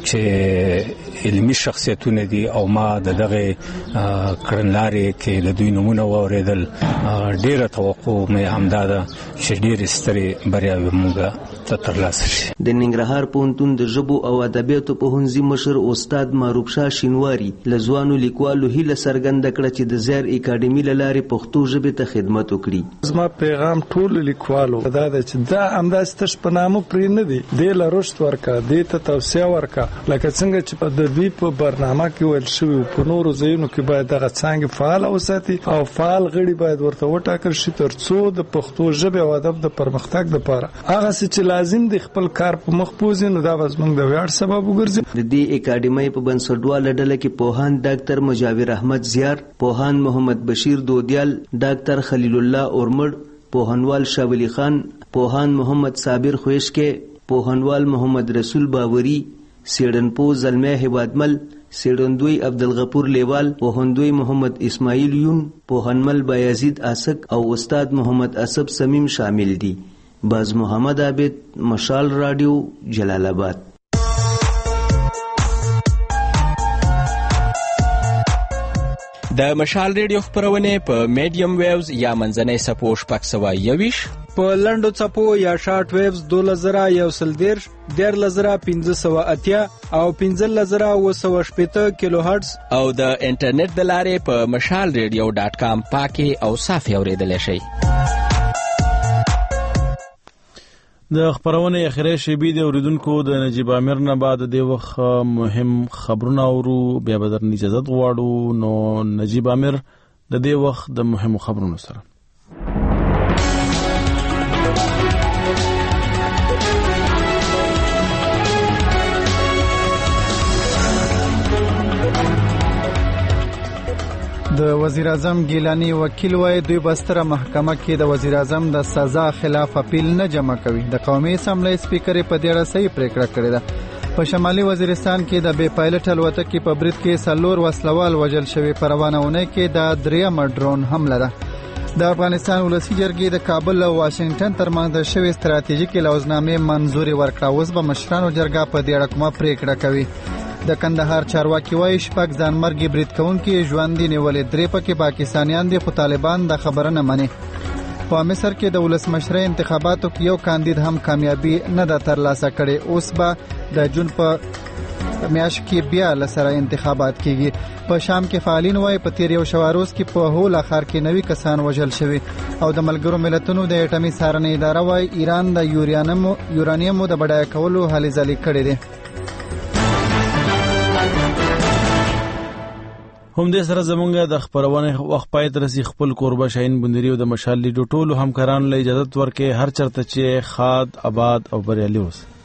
چې علمي شخصیتونه دي او ما د دغه کړنلارې کې د دوی نمونه واورېدل، ډېره توقع مې همدا ده چې ډېرې سترې بریاوې موږ ته ترلاسه شي. د ننګرهار پوهنتون د ژبو او ادبیاتو پوهنځي مشر استاد معروف شاه شینواري له ځوانو لیکوالو هیله څرګنده کړه چې د زیار اکاډمي له لارې پښتو ژبې ته خدمت وکړي. زما پیغام ټول لیکوالو دا ده چې دا همداسې تش په نامه پرې نه دي، دې له رشد ورکړه، دې ته توصیه ورکړه، لکه څنګه چې په د دوی په برنامه کې ویل شوي په نورو ځایونو کې باید دغه څانګې فعاله وساتي او فعال غړي باید ورته وټاکل شي تر څو د پښتو ژبې او ادب د پرمختګ لپاره هغسې چې لازم دی خپل کار په مخ بوځي، نو دا به زموږ د ویاړ سبب وګرځي. د دې اکاډمۍ په بنسټواله ډله کې پوهان ډاکټر مجاور احمد زیار، پوهان محمد بشیر دودیال، ډاکټر خلیل الله اورمړ، پوهنوال شاولی خان، پوهان محمد صابر خویشکې، پوهنوال محمد رسول باوري، سیډنپو زلمی هیوادمل، سیډندوی عبدالغفور لیوال، پوهندوی محمد اسماعیل یون، پوهنمل بایزید آسک او استاد محمد اسب سمیم شامل دي. باز محمد عابد، مشال راډیو، جلال آباد. د مشال ریډیو خپرونې په میډیم ویوز یا منځنۍ څپو شپږ سوه یوویشت، په لنډو څپو یا شارټ ویوز دولس زره یو سل دېرش، دیارلس زره پنځه سوه اتیا او پنځلس زره اووه سوه شپېته کیلو هرټز، او د انټرنیټ د لارې په مشال ریډیو ډاټ کام پاکې او صافې اورېدلی شئ. د خبرونه اخیری شیبې د اوریدونکو د نجیب امیر نه بعد د وخت مهم خبرونه اورو، بیا به درنه اجازه غواړو. نو نجیب امیر د دې وخت د مهمو خبرونو سره. د وزیر اعظم ګیلانی وکیل وایي دوی بستره محکمه کې د وزیر اعظم د سزا خلاف اپیل نه جمع کوي. د قومي اسمبلی سپیکر په دې اړه صحیح پریکړه کړې ده. په شمالي وزیرستان کې د بې پایلټ الوتکې په برید کې څلور وسلوال وژل شوي. په روانه اونۍ کې د درېیمه ډرون حمله ده. د افغانستان ولسی جرګې د کابل او واشنگټن ترمنځ د شوې ستراتیژیکې لوزنامې منظوري ورکړه. اوس به مشرانو جرګه په دې اړه کومه پریکړه کوي. د کندهار چارواکي وایي شپږ ځانمرګي برید کوونکي ژوندي نیولې، درې پکې پاکستانیان دي خو طالبان د خبره نه مني. په مصر کې د ولسمشرۍ انتخاباتو کې یو کاندید هم کامیابی نه ده ترلاسه کړې. اوس به د جون په میاشت کې بیا لسره انتخابات کیږي. په شام کې فعالین وایي په تیر یو شواروز کې په هولا ښار کې نوي کسان وژل شوي. او د ملګرو ملتونو د اټومي څارنې اداره وایي ایران د یورانیمو د بډایه کولو هلې ځلې کړې دي. هم دې سره زمونږ د خبرونه وخت پای تر سي خپل قربا شاهین بندري او د مشال لیډو ټولو همکارانو له اجازه ورکې هر چرته چې خاد آباد او بریالي اوس.